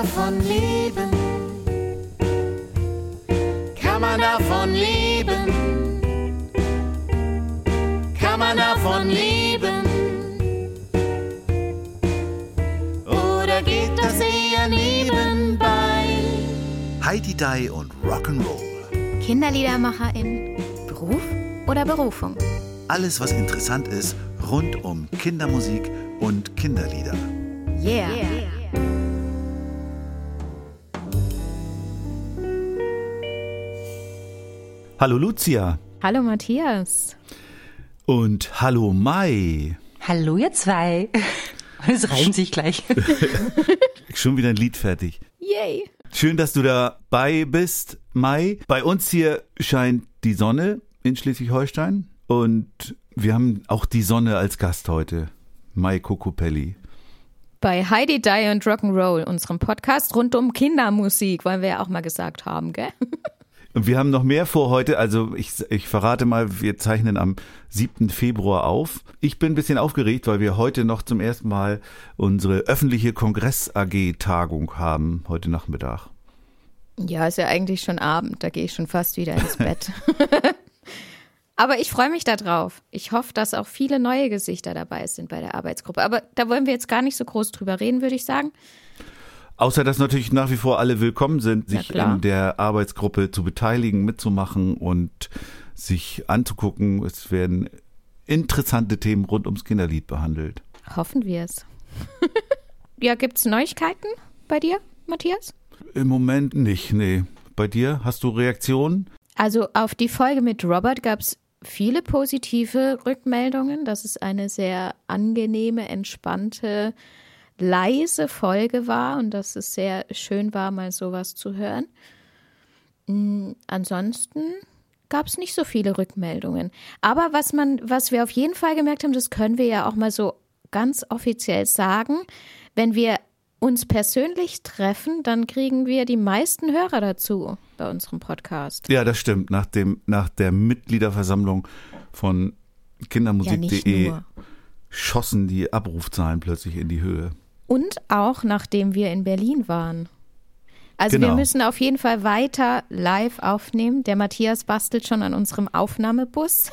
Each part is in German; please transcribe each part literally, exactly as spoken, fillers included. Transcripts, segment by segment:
davon leben? Kann man davon leben? Kann man davon leben? Oder geht das eher nebenbei? Hi-Di-Di und Rock'n'Roll. Kinderliedermacherin, Beruf oder Berufung? Alles, was interessant ist, rund um Kindermusik und Kinderlieder. Yeah. yeah. Hallo Lucia. Hallo Matthias. Und hallo Mai. Hallo ihr zwei. Es reimt sich gleich. Schon wieder ein Lied fertig. Yay. Schön, dass du dabei bist, Mai. Bei uns hier scheint die Sonne in Schleswig-Holstein und wir haben auch die Sonne als Gast heute. Mai Kokopelli. Bei Hi-Di-Di und Rock'n'Roll, unserem Podcast rund um Kindermusik, wollen wir ja auch mal gesagt haben, gell? Und wir haben noch mehr vor heute, also ich, ich verrate mal, wir zeichnen am siebten Februar auf. Ich bin ein bisschen aufgeregt, weil wir heute noch zum ersten Mal unsere öffentliche Kongress-A G-Tagung haben, heute Nachmittag. Ja, ist ja eigentlich schon Abend, da gehe ich schon fast wieder ins Bett. Aber ich freue mich da drauf. Ich hoffe, dass auch viele neue Gesichter dabei sind bei der Arbeitsgruppe. Aber da wollen wir jetzt gar nicht so groß drüber reden, würde ich sagen. Außer, dass natürlich nach wie vor alle willkommen sind, sich in der Arbeitsgruppe zu beteiligen, mitzumachen und sich anzugucken. Es werden interessante Themen rund ums Kinderlied behandelt. Hoffen wir es. Ja, gibt es Neuigkeiten bei dir, Matthias? Im Moment nicht, nee. Bei dir? Hast du Reaktionen? Also auf die Folge mit Robert gab es viele positive Rückmeldungen, dass es eine sehr angenehme, entspannte, leise Folge war und dass es sehr schön war, mal sowas zu hören. Mhm, ansonsten gab es nicht so viele Rückmeldungen. Aber was man, was wir auf jeden Fall gemerkt haben, das können wir ja auch mal so ganz offiziell sagen, wenn wir uns persönlich treffen, dann kriegen wir die meisten Hörer dazu bei unserem Podcast. Ja, das stimmt. Nach dem, nach der Mitgliederversammlung von kindermusik punkt de ja, schossen die Abrufzahlen plötzlich in die Höhe. Und auch nachdem wir in Berlin waren. Also genau. Wir müssen auf jeden Fall weiter live aufnehmen. Der Matthias bastelt schon an unserem Aufnahmebus.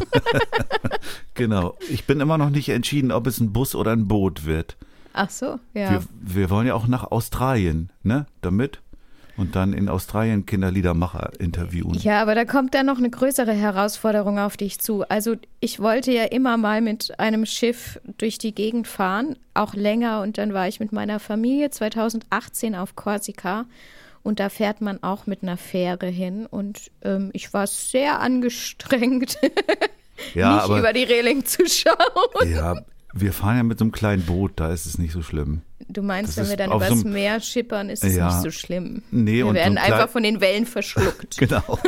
Genau. Ich bin immer noch nicht entschieden, ob es ein Bus oder ein Boot wird. Ach so, ja. Wir, wir wollen ja auch nach Australien, ne, damit. Und dann in Australien Kinderliedermacher interviewen. Ja, aber da kommt dann noch eine größere Herausforderung auf dich zu. Also ich wollte ja immer mal mit einem Schiff durch die Gegend fahren, auch länger. Und dann war ich mit meiner Familie zweitausendachtzehn auf Korsika. Und da fährt man auch mit einer Fähre hin. Und ähm, ich war sehr angestrengt, ja, nicht aber, über die Reling zu schauen. Ja, wir fahren ja mit so einem kleinen Boot, da ist es nicht so schlimm. Du meinst, das wenn wir dann übers so Meer schippern, ist es ja nicht so schlimm. Nee, wir und werden so einfach von den Wellen verschluckt. Genau.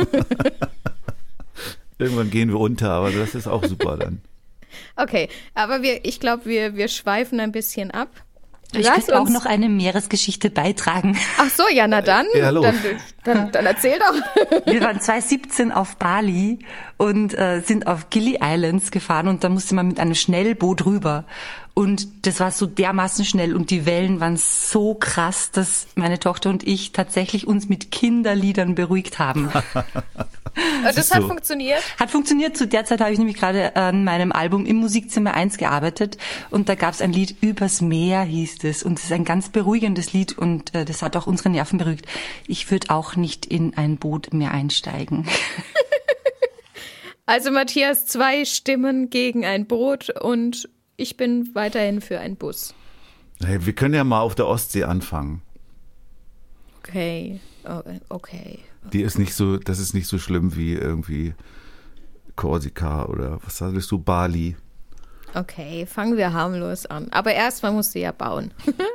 Irgendwann gehen wir unter, aber das ist auch super dann. Okay, aber wir, ich glaube, wir, wir schweifen ein bisschen ab. Ich könnte auch noch eine Meeresgeschichte beitragen. Ach so, ja, na dann. Ja, los. Dann, dann, dann erzähl doch. Wir waren zweitausendsiebzehn auf Bali und äh, sind auf Gili Islands gefahren und da musste man mit einem Schnellboot rüber. Und das war so dermaßen schnell und die Wellen waren so krass, dass meine Tochter und ich tatsächlich uns mit Kinderliedern beruhigt haben. Das hat so funktioniert? Hat funktioniert. Zu der Zeit habe ich nämlich gerade an meinem Album Im Musikzimmer eins gearbeitet und da gab es ein Lied Übers Meer, hieß es. Und es ist ein ganz beruhigendes Lied und äh, das hat auch unsere Nerven beruhigt. Ich würde auch nicht in ein Boot mehr einsteigen. Also Matthias, zwei Stimmen gegen ein Boot und ich bin weiterhin für einen Bus. Hey, wir können ja mal auf der Ostsee anfangen. Okay, oh, okay. Die ist nicht so, das ist nicht so schlimm wie irgendwie Korsika oder was sagst du, Bali. Okay, fangen wir harmlos an. Aber erstmal musst du ja bauen.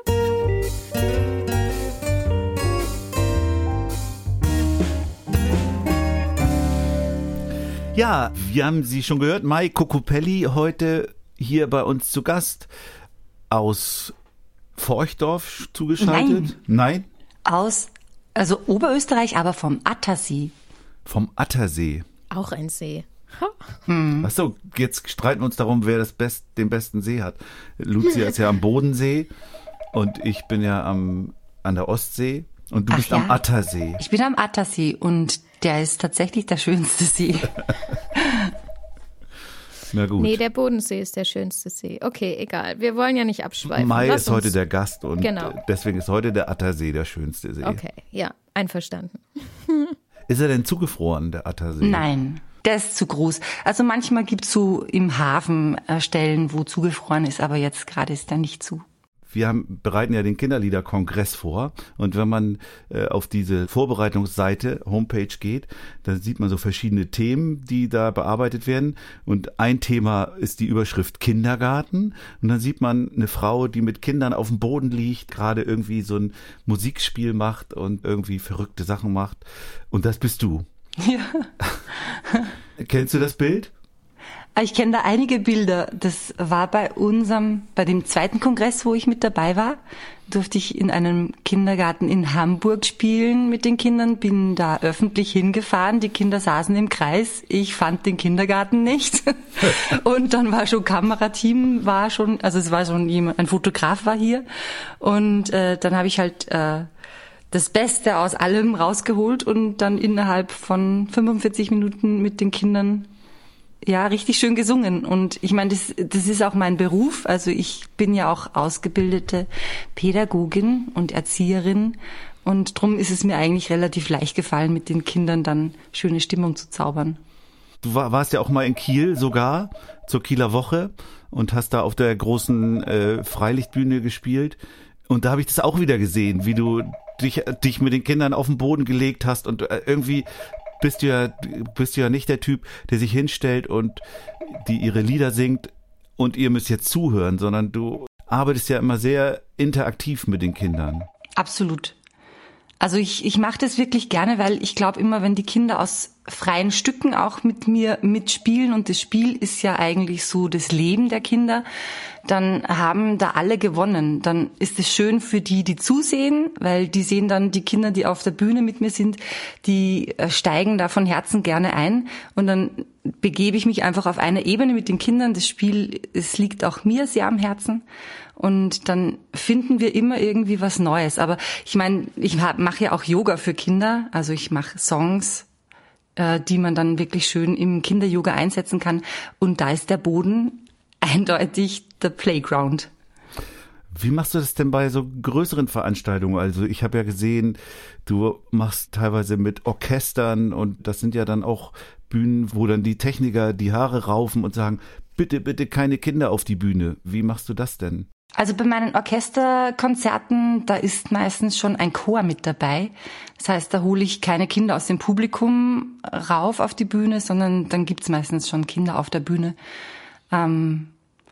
Ja, wir haben sie schon gehört. Mai Kokopelli heute hier bei uns zu Gast aus Forchdorf zugeschaltet. Nein. Nein? Aus, also Oberösterreich, aber vom Attersee. Vom Attersee. Auch ein See. Hm. Achso, jetzt streiten wir uns darum, wer das Best, den besten See hat. Lucia ist ja am Bodensee und ich bin ja am an der Ostsee und du Ach bist ja. am Attersee. Ich bin am Attersee und der ist tatsächlich der schönste See. Na gut. Nee, der Bodensee ist der schönste See. Okay, egal. Wir wollen ja nicht abschweifen. Mai Lass ist heute uns- der Gast und Genau. deswegen ist heute der Attersee der schönste See. Okay, ja, einverstanden. Ist er denn zugefroren, der Attersee? Nein, der ist zu groß. Also manchmal gibt's so im Hafen äh, Stellen, wo zugefroren ist, aber jetzt gerade ist er nicht zu. Wir haben, bereiten ja den Kinderliederkongress vor und wenn man äh, auf diese Vorbereitungsseite, Homepage geht, dann sieht man so verschiedene Themen, die da bearbeitet werden und ein Thema ist die Überschrift Kindergarten und dann sieht man eine Frau, die mit Kindern auf dem Boden liegt, gerade irgendwie so ein Musikspiel macht und irgendwie verrückte Sachen macht und das bist du. Ja. Kennst du das Bild? Ich kenne da einige Bilder. Das war bei unserem, bei dem zweiten Kongress, wo ich mit dabei war, durfte ich in einem Kindergarten in Hamburg spielen mit den Kindern, bin da öffentlich hingefahren, die Kinder saßen im Kreis, ich fand den Kindergarten nicht und dann war schon Kamerateam, war schon, also es war schon jemand, ein Fotograf war hier und äh, dann habe ich halt äh, das Beste aus allem rausgeholt und dann innerhalb von fünfundvierzig Minuten mit den Kindern ja, richtig schön gesungen. Und ich meine, das, das ist auch mein Beruf. Also ich bin ja auch ausgebildete Pädagogin und Erzieherin. Und drum ist es mir eigentlich relativ leicht gefallen, mit den Kindern dann schöne Stimmung zu zaubern. Du war, warst ja auch mal in Kiel sogar, zur Kieler Woche und hast da auf der großen äh, Freilichtbühne gespielt. Und da habe ich das auch wieder gesehen, wie du dich, dich mit den Kindern auf den Boden gelegt hast und äh, irgendwie bist du ja, bist du ja nicht der Typ, der sich hinstellt und die ihre Lieder singt und ihr müsst jetzt zuhören, sondern du arbeitest ja immer sehr interaktiv mit den Kindern. Absolut. Also ich, ich mache das wirklich gerne, weil ich glaube immer, wenn die Kinder aus freien Stücken auch mit mir mitspielen und das Spiel ist ja eigentlich so das Leben der Kinder, dann haben da alle gewonnen. Dann ist es schön für die, die zusehen, weil die sehen dann die Kinder, die auf der Bühne mit mir sind, die steigen da von Herzen gerne ein und dann begebe ich mich einfach auf eine Ebene mit den Kindern. Das Spiel, es liegt auch mir sehr am Herzen. Und dann finden wir immer irgendwie was Neues. Aber ich meine, ich mache ja auch Yoga für Kinder. Also ich mache Songs, äh, die man dann wirklich schön im Kinder-Yoga einsetzen kann. Und da ist der Boden eindeutig der Playground. Wie machst du das denn bei so größeren Veranstaltungen? Also ich habe ja gesehen, du machst teilweise mit Orchestern und das sind ja dann auch Bühnen, wo dann die Techniker die Haare raufen und sagen, bitte, bitte keine Kinder auf die Bühne. Wie machst du das denn? Also bei meinen Orchesterkonzerten, da ist meistens schon ein Chor mit dabei. Das heißt, da hole ich keine Kinder aus dem Publikum rauf auf die Bühne, sondern dann gibt's meistens schon Kinder auf der Bühne. Ähm,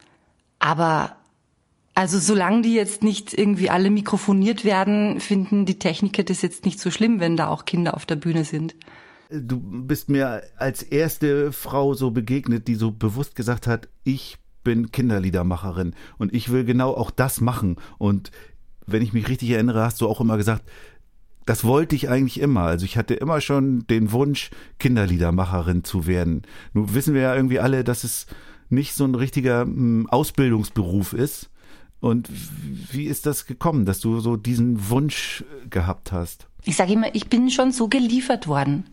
aber also solange die jetzt nicht irgendwie alle mikrofoniert werden, finden die Techniker das jetzt nicht so schlimm, wenn da auch Kinder auf der Bühne sind. Du bist mir als erste Frau so begegnet, die so bewusst gesagt hat, ich bin Kinderliedermacherin und ich will genau auch das machen. Und wenn ich mich richtig erinnere, hast du auch immer gesagt, das wollte ich eigentlich immer. Also ich hatte immer schon den Wunsch, Kinderliedermacherin zu werden. Nun wissen wir ja irgendwie alle, dass es nicht so ein richtiger m, Ausbildungsberuf ist. Und wie ist das gekommen, dass du so diesen Wunsch gehabt hast? Ich sage immer, ich bin schon so geliefert worden.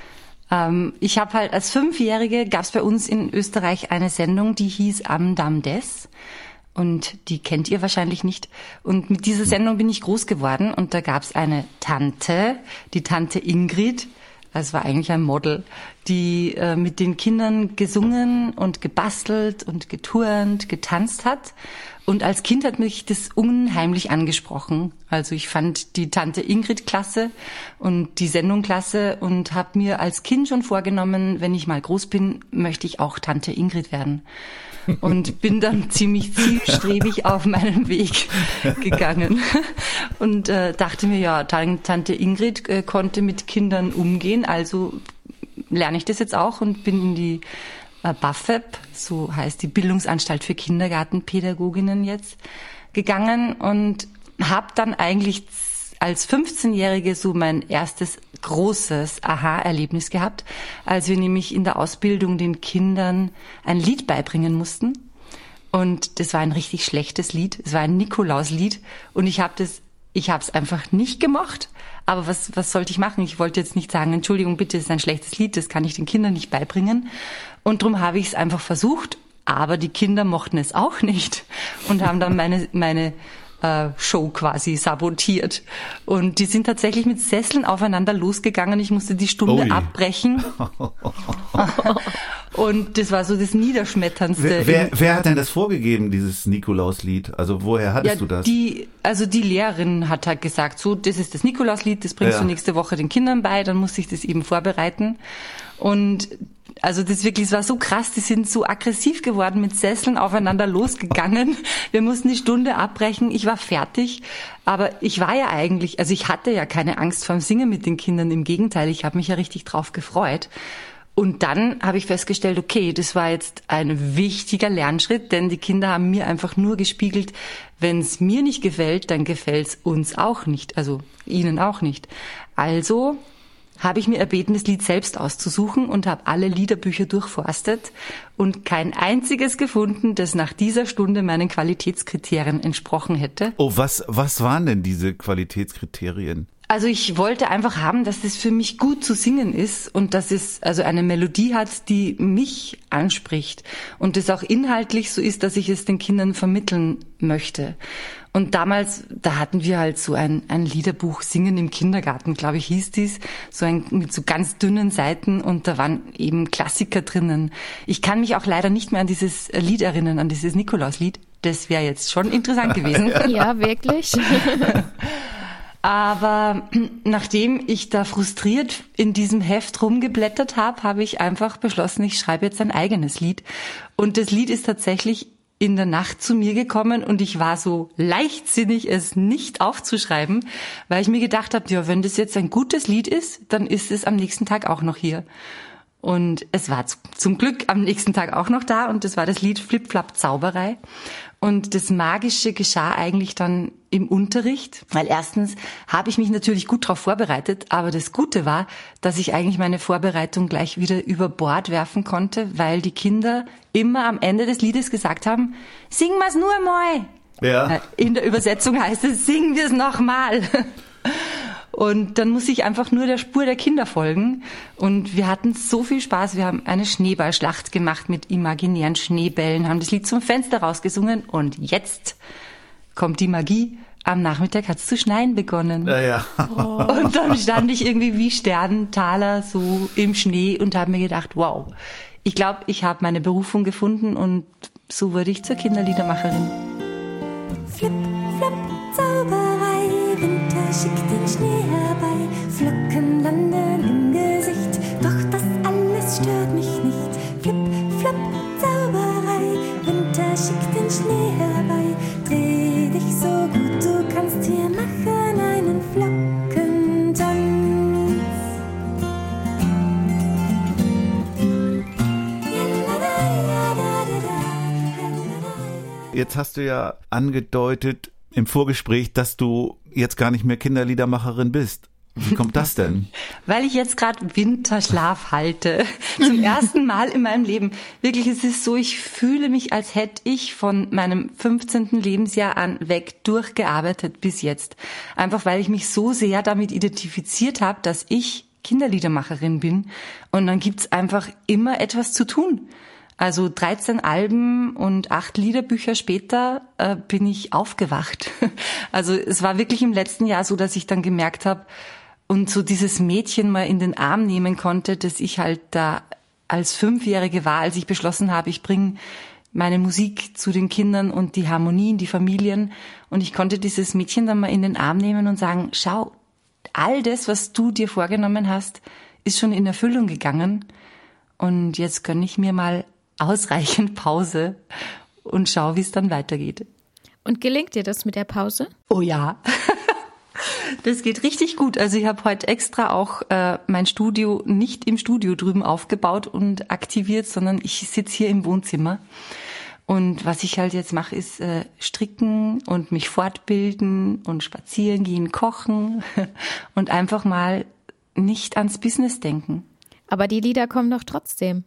Ähm, ich habe halt als Fünfjährige, gab es bei uns in Österreich eine Sendung, die hieß Am Dam des. Und die kennt ihr wahrscheinlich nicht. Und mit dieser Sendung bin ich groß geworden. Und da gab es eine Tante, die Tante Ingrid. Das war eigentlich ein Model, die äh, mit den Kindern gesungen und gebastelt und geturnt, getanzt hat. Und als Kind hat mich das unheimlich angesprochen. Also ich fand die Tante Ingrid klasse und die Sendung klasse und habe mir als Kind schon vorgenommen, wenn ich mal groß bin, möchte ich auch Tante Ingrid werden. Und bin dann ziemlich zielstrebig auf meinen Weg gegangen und äh, dachte mir, ja, Tante Ingrid äh, konnte mit Kindern umgehen, also lerne ich das jetzt auch und bin in die äh, B A F E P, so heißt die Bildungsanstalt für Kindergartenpädagoginnen jetzt, gegangen und habe dann eigentlich als fünfzehnjährige so mein erstes großes Aha-Erlebnis gehabt, als wir nämlich in der Ausbildung den Kindern ein Lied beibringen mussten. Und das war ein richtig schlechtes Lied. Es war ein Nikolauslied. Und ich habe das Ich habe es einfach nicht gemocht. Aber was, was sollte ich machen? Ich wollte jetzt nicht sagen, Entschuldigung, bitte, es ist ein schlechtes Lied, das kann ich den Kindern nicht beibringen. Und darum habe ich es einfach versucht. Aber die Kinder mochten es auch nicht und haben dann meine, meine äh, Show quasi sabotiert. Und die sind tatsächlich mit Sesseln aufeinander losgegangen. Ich musste die Stunde Ui. abbrechen. Und das war so das Niederschmetterndste. Wer, wer, wer hat denn das vorgegeben, dieses Nikolauslied? Also woher hattest ja, du das? Die, also die Lehrerin hat halt gesagt, so, das ist das Nikolauslied, das bringst Ja. du nächste Woche den Kindern bei, dann muss ich das eben vorbereiten. Und also das wirklich, es war so krass, die sind so aggressiv geworden, mit Sesseln aufeinander losgegangen. Wir mussten die Stunde abbrechen, ich war fertig, aber ich war ja eigentlich, also ich hatte ja keine Angst vorm Singen mit den Kindern, im Gegenteil, ich habe mich ja richtig drauf gefreut. Und dann habe ich festgestellt, okay, das war jetzt ein wichtiger Lernschritt, denn die Kinder haben mir einfach nur gespiegelt, wenn es mir nicht gefällt, dann gefällt es uns auch nicht, also ihnen auch nicht. Also habe ich mir erbeten, das Lied selbst auszusuchen und habe alle Liederbücher durchforstet und kein einziges gefunden, das nach dieser Stunde meinen Qualitätskriterien entsprochen hätte. Oh, was, was waren denn diese Qualitätskriterien? Also ich wollte einfach haben, dass es für mich gut zu singen ist und dass es also eine Melodie hat, die mich anspricht und es auch inhaltlich so ist, dass ich es den Kindern vermitteln möchte. Und damals, da hatten wir halt so ein, ein Liederbuch Singen im Kindergarten, glaube ich, hieß dies, so ein, mit so ganz dünnen Seiten und da waren eben Klassiker drinnen. Ich kann mich auch leider nicht mehr an dieses Lied erinnern, an dieses Nikolauslied. Das wäre jetzt schon interessant gewesen. Ja, wirklich. Aber nachdem ich da frustriert in diesem Heft rumgeblättert habe, habe ich einfach beschlossen, ich schreibe jetzt ein eigenes Lied. Und das Lied ist tatsächlich in der Nacht zu mir gekommen und ich war so leichtsinnig, es nicht aufzuschreiben, weil ich mir gedacht habe, ja, wenn das jetzt ein gutes Lied ist, dann ist es am nächsten Tag auch noch hier. Und es war zum Glück am nächsten Tag auch noch da und das war das Lied Flip Flap Zauberei. Und das Magische geschah eigentlich dann im Unterricht, weil erstens habe ich mich natürlich gut darauf vorbereitet, aber das Gute war, dass ich eigentlich meine Vorbereitung gleich wieder über Bord werfen konnte, weil die Kinder immer am Ende des Liedes gesagt haben, singen wir's nur mal. Ja. In der Übersetzung heißt es, singen wir es nochmal. Und dann muss ich einfach nur der Spur der Kinder folgen. Und wir hatten so viel Spaß. Wir haben eine Schneeballschlacht gemacht mit imaginären Schneebällen, haben das Lied zum Fenster rausgesungen. Und jetzt kommt die Magie. Am Nachmittag hat's zu schneien begonnen. Ja, ja. Oh. Und dann stand ich irgendwie wie Sternentaler so im Schnee und habe mir gedacht, wow, ich glaube, ich habe meine Berufung gefunden und so wurde ich zur Kinderliedermacherin. Flip, flop, Zauberei, Winter schickt den Schnee herbei, Flocken landen im Gesicht, doch das alles stört mich nicht. Flip, flop, Zauberei, Winter schickt den Schnee herbei, dreh dich so gut du kannst, hier machen einen Flockentanz. Jetzt hast du ja angedeutet im Vorgespräch, dass du jetzt gar nicht mehr Kinderliedermacherin bist. Wie kommt das denn? Weil ich jetzt gerade Winterschlaf halte. Zum ersten Mal in meinem Leben. Wirklich, es ist so, ich fühle mich, als hätte ich von meinem fünfzehnten Lebensjahr an weg durchgearbeitet bis jetzt. Einfach weil ich mich so sehr damit identifiziert habe, dass ich Kinderliedermacherin bin. Und dann gibt's einfach immer etwas zu tun. Also dreizehn Alben und acht Liederbücher später äh, bin ich aufgewacht. Also es war wirklich im letzten Jahr so, dass ich dann gemerkt habe und so dieses Mädchen mal in den Arm nehmen konnte, dass ich halt da als Fünfjährige war, als ich beschlossen habe, ich bringe meine Musik zu den Kindern und die Harmonien, die Familien. Und ich konnte dieses Mädchen dann mal in den Arm nehmen und sagen, schau, all das, was du dir vorgenommen hast, ist schon in Erfüllung gegangen. Und jetzt gönne ich mir mal ausreichend Pause und schau, wie es dann weitergeht. Und gelingt dir das mit der Pause? Oh ja, das geht richtig gut. Also ich habe heute extra auch äh, mein Studio nicht im Studio drüben aufgebaut und aktiviert, sondern ich sitze hier im Wohnzimmer. Und was ich halt jetzt mache, ist äh, stricken und mich fortbilden und spazieren gehen, kochen und einfach mal nicht ans Business denken. Aber die Lieder kommen doch trotzdem.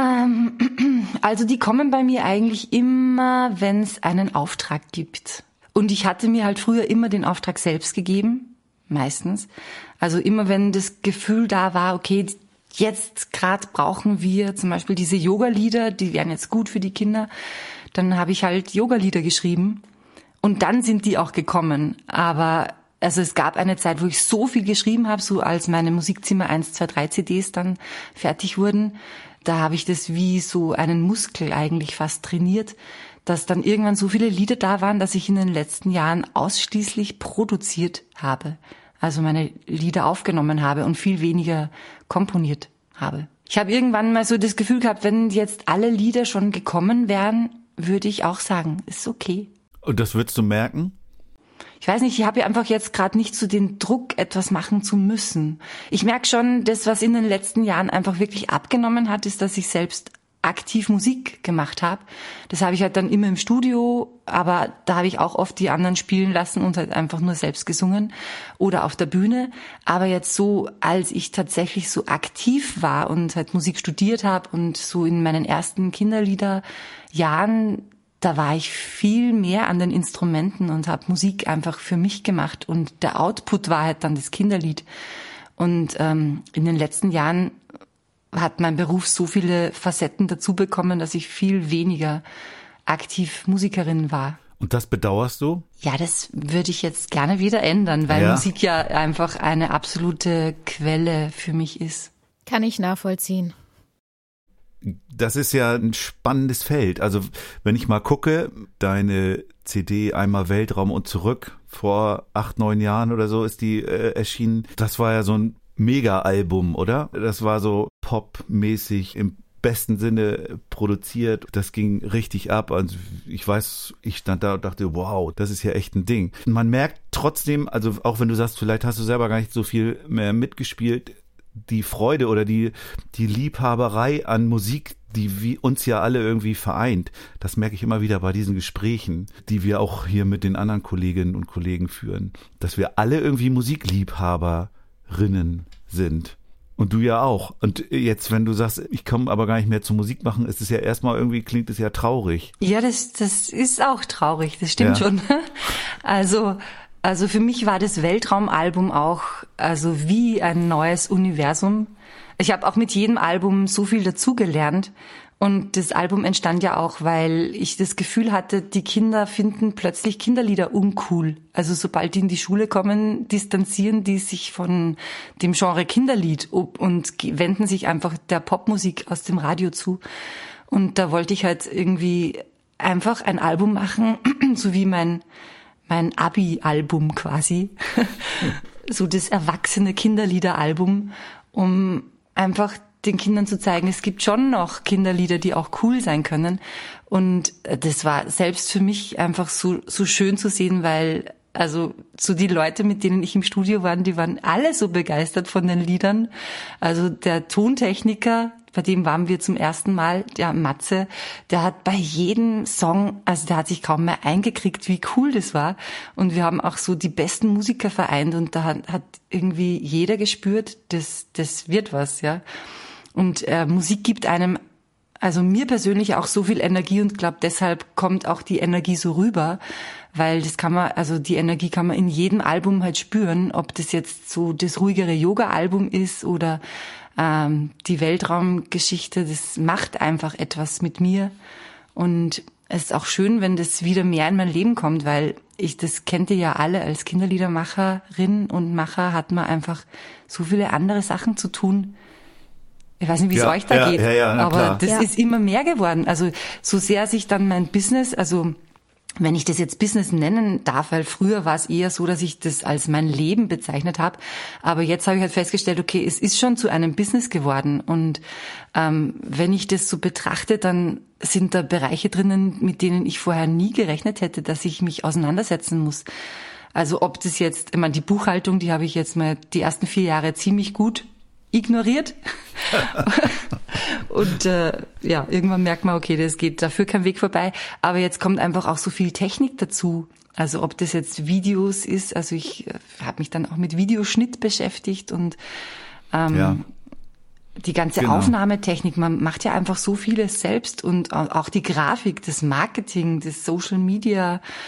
Ähm, also die kommen bei mir eigentlich immer, wenn es einen Auftrag gibt. Und ich hatte mir halt früher immer den Auftrag selbst gegeben, meistens. Also immer wenn das Gefühl da war, okay, jetzt gerade brauchen wir zum Beispiel diese Yoga-Lieder, die wären jetzt gut für die Kinder, dann habe ich halt Yoga-Lieder geschrieben und dann sind die auch gekommen. Aber also es gab eine Zeit, wo ich so viel geschrieben habe, so als meine Musikzimmer eins, zwei, drei C Ds dann fertig wurden, da habe ich das wie so einen Muskel eigentlich fast trainiert, dass dann irgendwann so viele Lieder da waren, dass ich in den letzten Jahren ausschließlich produziert habe. Also meine Lieder aufgenommen habe und viel weniger komponiert habe. Ich habe irgendwann mal so das Gefühl gehabt, wenn jetzt alle Lieder schon gekommen wären, würde ich auch sagen, ist okay. Und das würdest du merken? Ich weiß nicht, ich habe ja einfach jetzt gerade nicht so den Druck, etwas machen zu müssen. Ich merke schon, das, was in den letzten Jahren einfach wirklich abgenommen hat, ist, dass ich selbst aktiv Musik gemacht habe. Das habe ich halt dann immer im Studio, aber da habe ich auch oft die anderen spielen lassen und halt einfach nur selbst gesungen oder auf der Bühne. Aber jetzt so, als ich tatsächlich so aktiv war und halt Musik studiert habe und so in meinen ersten Kinderliederjahren, da war ich viel mehr an den Instrumenten und habe Musik einfach für mich gemacht und der Output war halt dann das Kinderlied. Und ähm, in den letzten Jahren hat mein Beruf so viele Facetten dazu bekommen, dass ich viel weniger aktiv Musikerin war. Und das bedauerst du? Ja, das würde ich jetzt gerne wieder ändern, weil ja. Musik ja einfach eine absolute Quelle für mich ist. Kann ich nachvollziehen. Das ist ja ein spannendes Feld. Also wenn ich mal gucke, deine C D Einmal Weltraum und zurück, vor acht, neun Jahren oder so ist die äh, erschienen. Das war ja so ein Mega-Album, oder? Das war so popmäßig im besten Sinne produziert. Das ging richtig ab. Also ich weiß, ich stand da und dachte, wow, das ist ja echt ein Ding. Man merkt trotzdem, also auch wenn du sagst, vielleicht hast du selber gar nicht so viel mehr mitgespielt, die Freude oder die, die Liebhaberei an Musik, die wie uns ja alle irgendwie vereint. Das merke ich immer wieder bei diesen Gesprächen, die wir auch hier mit den anderen Kolleginnen und Kollegen führen, dass wir alle irgendwie Musikliebhaberinnen sind. Und du ja auch. Und jetzt, wenn du sagst, ich komme aber gar nicht mehr zum Musik machen, ist es ja erstmal irgendwie, klingt es ja traurig. Ja, das, das ist auch traurig, das stimmt ja. schon. Also, also für mich war das Weltraumalbum auch also wie ein neues Universum. Ich habe auch mit jedem Album so viel dazugelernt. Und das Album entstand ja auch, weil ich das Gefühl hatte, die Kinder finden plötzlich Kinderlieder uncool. Also sobald die in die Schule kommen, distanzieren die sich von dem Genre Kinderlied und wenden sich einfach der Popmusik aus dem Radio zu. Und da wollte ich halt irgendwie einfach ein Album machen, so wie mein mein Abi-Album quasi. So das erwachsene Kinderliederalbum, um einfach den Kindern zu zeigen, es gibt schon noch Kinderlieder, die auch cool sein können. Und das war selbst für mich einfach so so schön zu sehen, weil also so die Leute, mit denen ich im Studio war, die waren alle so begeistert von den Liedern. Also der Tontechniker, bei dem waren wir zum ersten Mal, der Matze, der hat bei jedem Song, also der hat sich kaum mehr eingekriegt, wie cool das war. Und wir haben auch so die besten Musiker vereint und da hat, hat irgendwie jeder gespürt, das, das wird was, ja. Und äh, Musik gibt einem, also mir persönlich auch so viel Energie und glaube, deshalb kommt auch die Energie so rüber, weil das kann man, also die Energie kann man in jedem Album halt spüren, ob das jetzt so das ruhigere Yoga-Album ist oder ähm, die Weltraumgeschichte, das macht einfach etwas mit mir und es ist auch schön, wenn das wieder mehr in mein Leben kommt, weil ich, das kennt ihr ja alle, als Kinderliedermacherin und Macher hat man einfach so viele andere Sachen zu tun. Ich weiß nicht, wie es ja, euch da ja, geht, ja, ja, aber klar. das ja. ist immer mehr geworden. Also so sehr sich dann mein Business, also wenn ich das jetzt Business nennen darf, weil früher war es eher so, dass ich das als mein Leben bezeichnet habe. Aber jetzt habe ich halt festgestellt, okay, es ist schon zu einem Business geworden. Und ähm, wenn ich das so betrachte, dann sind da Bereiche drinnen, mit denen ich vorher nie gerechnet hätte, dass ich mich auseinandersetzen muss. Also ob das jetzt, ich meine, die Buchhaltung, die habe ich jetzt mal die ersten vier Jahre ziemlich gut ignoriert. Und äh, ja, irgendwann merkt man, okay, das geht dafür kein Weg vorbei. Aber jetzt kommt einfach auch so viel Technik dazu. Also ob das jetzt Videos ist, also ich äh, habe mich dann auch mit Videoschnitt beschäftigt und ähm, ja. die ganze genau. Aufnahmetechnik, man macht ja einfach so vieles selbst und auch die Grafik, das Marketing, das Social Media,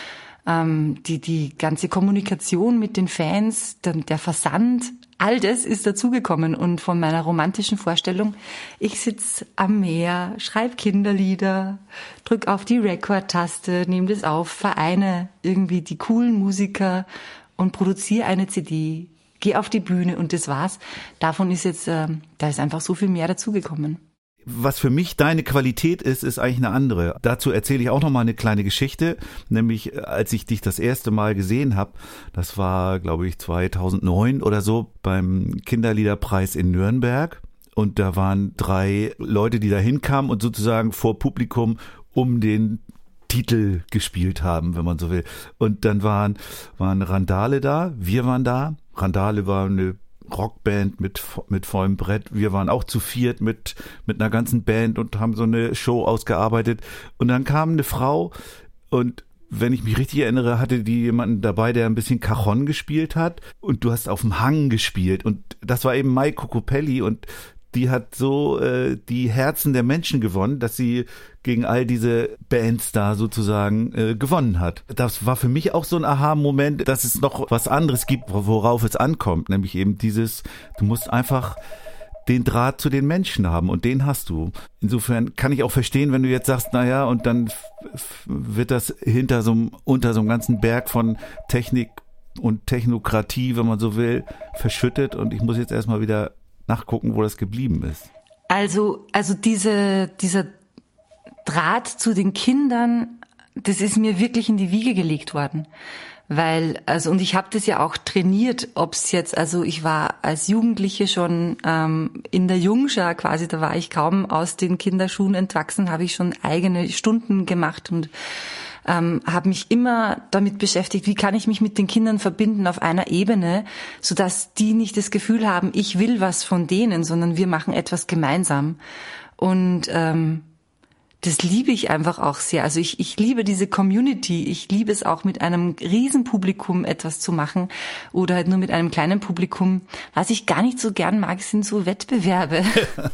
ähm, die die ganze Kommunikation mit den Fans, der, der Versand, all das ist dazugekommen. Und von meiner romantischen Vorstellung, ich sitz am Meer, schreib Kinderlieder, drück auf die Record-Taste, nehme das auf, vereine irgendwie die coolen Musiker und produziere eine C D, geh auf die Bühne und das war's. Davon ist jetzt, äh, da ist einfach so viel mehr dazugekommen. Was für mich deine Qualität ist, ist eigentlich eine andere. Dazu erzähle ich auch noch mal eine kleine Geschichte, nämlich als ich dich das erste Mal gesehen habe, das war, glaube ich, zweitausendneun oder so beim Kinderliederpreis in Nürnberg, und da waren drei Leute, die da hinkamen und sozusagen vor Publikum um den Titel gespielt haben, wenn man so will. Und dann waren waren Randale da, wir waren da. Randale war eine Rockband mit mit vollem Brett. Wir waren auch zu viert mit mit einer ganzen Band und haben so eine Show ausgearbeitet. Und dann kam eine Frau, und wenn ich mich richtig erinnere, hatte die jemanden dabei, der ein bisschen Cajon gespielt hat, und du hast auf dem Hang gespielt, und das war eben Mai Kokopelli, und die hat so äh, die Herzen der Menschen gewonnen, dass sie gegen all diese Bands da sozusagen äh, gewonnen hat. Das war für mich auch so ein Aha-Moment, dass es noch was anderes gibt, worauf es ankommt, nämlich eben dieses, du musst einfach den Draht zu den Menschen haben, und den hast du. Insofern kann ich auch verstehen, wenn du jetzt sagst, naja, und dann f- wird das hinter so einem, unter so einem ganzen Berg von Technik und Technokratie, wenn man so will, verschüttet, und ich muss jetzt erstmal wieder nachgucken, wo das geblieben ist. Also, also diese, dieser Draht zu den Kindern, das ist mir wirklich in die Wiege gelegt worden. Weil, also, und ich habe das ja auch trainiert, ob's jetzt, also ich war als Jugendliche schon ähm, in der Jungschar quasi, da war ich kaum aus den Kinderschuhen entwachsen, habe ich schon eigene Stunden gemacht und ähm, habe mich immer damit beschäftigt, wie kann ich mich mit den Kindern verbinden auf einer Ebene, sodass die nicht das Gefühl haben, ich will was von denen, sondern wir machen etwas gemeinsam. Und ähm, das liebe ich einfach auch sehr. Also ich, ich liebe diese Community. Ich liebe es auch, mit einem Riesenpublikum etwas zu machen oder halt nur mit einem kleinen Publikum. Was ich gar nicht so gern mag, sind so Wettbewerbe.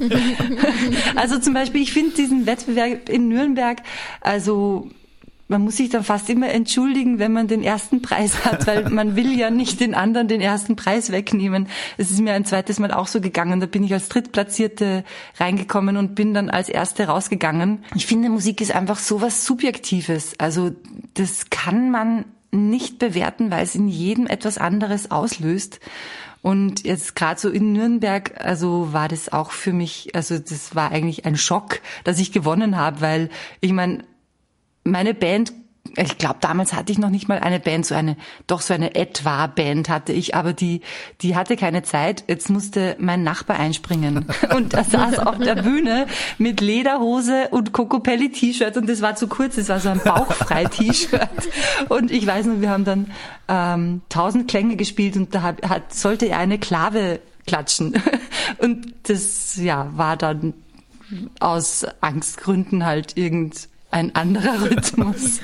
Also zum Beispiel, ich finde diesen Wettbewerb in Nürnberg, also man muss sich dann fast immer entschuldigen, wenn man den ersten Preis hat, weil man will ja nicht den anderen den ersten Preis wegnehmen. Es ist mir ein zweites Mal auch so gegangen. Da bin ich als Drittplatzierte reingekommen und bin dann als Erste rausgegangen. Ich finde, Musik ist einfach so was Subjektives. Also das kann man nicht bewerten, weil es in jedem etwas anderes auslöst. Und jetzt gerade so in Nürnberg, also war das auch für mich, also das war eigentlich ein Schock, dass ich gewonnen habe, weil ich meine, meine Band, ich glaube, damals hatte ich noch nicht mal eine Band, so eine, doch so eine etwa Band hatte ich, aber die, die hatte keine Zeit. Jetzt musste mein Nachbar einspringen. Und er saß auf der Bühne mit Lederhose und Kokopelli-T-Shirt, und das war zu kurz, das war so ein Bauchfrei-T-Shirt. Und ich weiß noch, wir haben dann ähm, tausend Klänge gespielt, und da hat, hat, sollte er eine Klave klatschen. Und das, ja, war dann aus Angstgründen halt irgend ein anderer Rhythmus.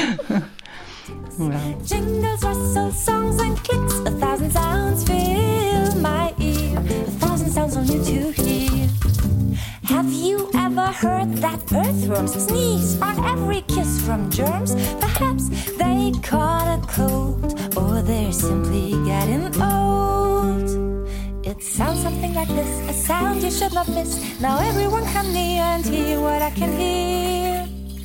Ja. Jingles, rustle, songs and clicks, a thousand sounds fill my ear, a thousand sounds only to hear. Have you ever heard that earthworms sneeze on every kiss from germs? Perhaps they caught a cold, or they're simply getting old. It sounds something like this, a sound you should not miss. Now everyone come near and hear what I can hear.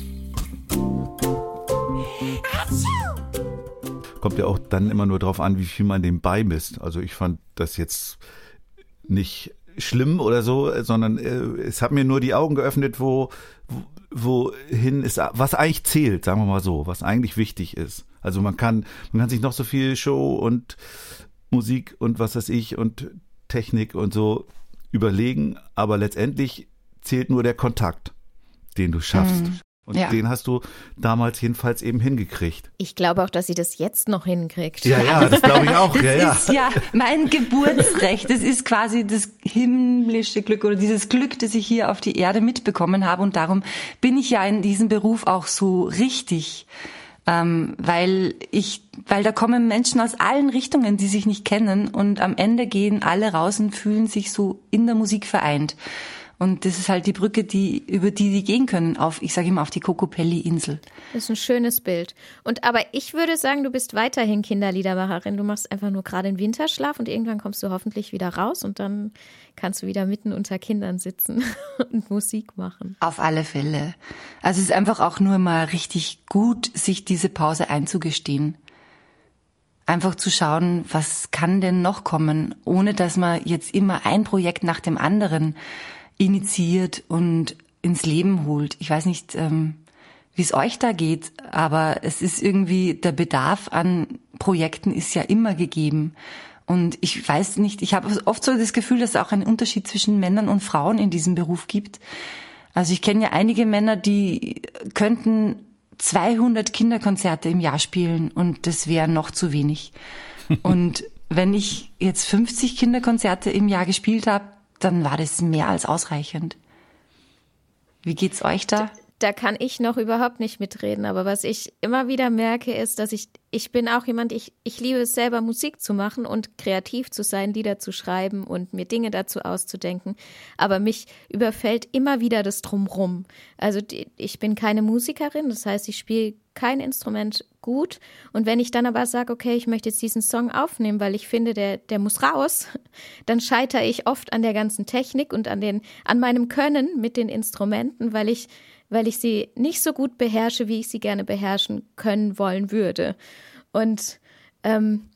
Kommt ja auch dann immer nur drauf an, wie viel man dem beimisst. Also ich fand das jetzt nicht schlimm oder so, sondern äh, es hat mir nur die Augen geöffnet, wo, wo wohin ist, was eigentlich zählt, sagen wir mal so, was eigentlich wichtig ist. Also man kann, man kann sich noch so viel Show und Musik und was weiß ich und Technik und so überlegen, aber letztendlich zählt nur der Kontakt, den du schaffst. Mhm. Und ja. Den hast du damals jedenfalls eben hingekriegt. Ich glaube auch, dass sie das jetzt noch hinkriegt. Ja, ja, das glaube ich auch. Das ja, ja. ist ja mein Geburtsrecht. Das ist quasi das himmlische Glück oder dieses Glück, das ich hier auf die Erde mitbekommen habe. Und darum bin ich ja in diesem Beruf auch so richtig. Ähm, weil ich, weil da kommen Menschen aus allen Richtungen, die sich nicht kennen. Und am Ende gehen alle raus und fühlen sich so in der Musik vereint. Und das ist halt die Brücke, die über die die gehen können, auf, ich sage immer, auf die Kokopelli-Insel. Das ist ein schönes Bild. Und aber ich würde sagen, du bist weiterhin Kinderliedermacherin. Du machst einfach nur gerade einen Winterschlaf und irgendwann kommst du hoffentlich wieder raus und dann kannst du wieder mitten unter Kindern sitzen und Musik machen. Auf alle Fälle. Also es ist einfach auch nur mal richtig gut, sich diese Pause einzugestehen. Einfach zu schauen, was kann denn noch kommen, ohne dass man jetzt immer ein Projekt nach dem anderen initiiert und ins Leben holt. Ich weiß nicht, ähm, wie es euch da geht, aber es ist irgendwie, der Bedarf an Projekten ist ja immer gegeben. Und ich weiß nicht, ich habe oft so das Gefühl, dass es auch einen Unterschied zwischen Männern und Frauen in diesem Beruf gibt. Also ich kenne ja einige Männer, die könnten zweihundert Kinderkonzerte im Jahr spielen und das wäre noch zu wenig. Und wenn ich jetzt fünfzig Kinderkonzerte im Jahr gespielt habe, dann war das mehr als ausreichend. Wie geht's euch da? Da kann ich noch überhaupt nicht mitreden, aber was ich immer wieder merke, ist, dass ich, ich bin auch jemand, ich, ich liebe es selber, Musik zu machen und kreativ zu sein, Lieder zu schreiben und mir Dinge dazu auszudenken, aber mich überfällt immer wieder das Drumrum. Also die, ich bin keine Musikerin, das heißt, ich spiele kein Instrument gut und wenn ich dann aber sage, okay, ich möchte jetzt diesen Song aufnehmen, weil ich finde, der, der muss raus, dann scheitere ich oft an der ganzen Technik und an den, an meinem Können mit den Instrumenten, weil ich weil ich sie nicht so gut beherrsche, wie ich sie gerne beherrschen können wollen würde. Und ähm,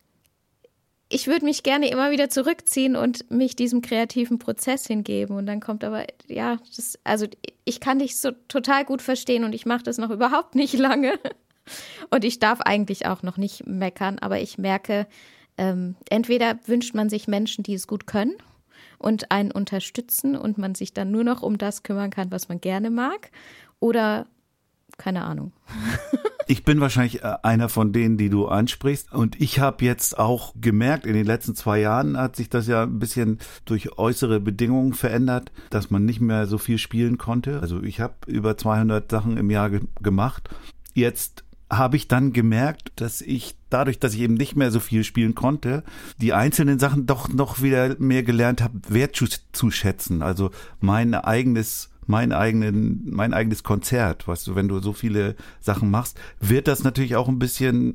ich würde mich gerne immer wieder zurückziehen und mich diesem kreativen Prozess hingeben. Und dann kommt aber, ja, das, also ich kann dich so total gut verstehen und ich mache das noch überhaupt nicht lange. Und ich darf eigentlich auch noch nicht meckern, aber ich merke, ähm, entweder wünscht man sich Menschen, die es gut können, und einen unterstützen und man sich dann nur noch um das kümmern kann, was man gerne mag oder keine Ahnung. Ich bin wahrscheinlich einer von denen, die du ansprichst und ich habe jetzt auch gemerkt, in den letzten zwei Jahren hat sich das ja ein bisschen durch äußere Bedingungen verändert, dass man nicht mehr so viel spielen konnte. Also ich habe über zweihundert Sachen im Jahr ge- gemacht. Jetzt habe ich dann gemerkt, dass ich dadurch, dass ich eben nicht mehr so viel spielen konnte, die einzelnen Sachen doch noch wieder mehr gelernt habe, wertzuschätzen. Also mein eigenes, mein eigenen, mein eigenes Konzert, weißt du, wenn du so viele Sachen machst, wird das natürlich auch ein bisschen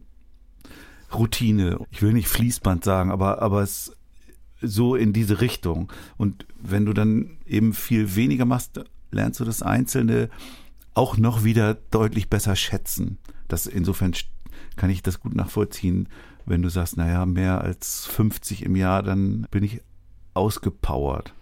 Routine. Ich will nicht Fließband sagen, aber, aber es so in diese Richtung. Und wenn du dann eben viel weniger machst, lernst du das Einzelne auch noch wieder deutlich besser schätzen. Das insofern kann ich das gut nachvollziehen, wenn du sagst, naja, mehr als fünfzig im Jahr, dann bin ich ausgepowert.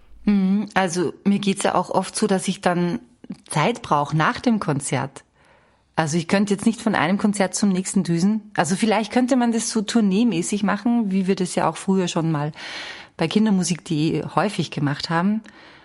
Also mir geht's ja auch oft so, dass ich dann Zeit brauche nach dem Konzert. Also ich könnte jetzt nicht von einem Konzert zum nächsten düsen. Also vielleicht könnte man das so tourneemäßig machen, wie wir das ja auch früher schon mal bei kindermusik punkt de häufig gemacht haben.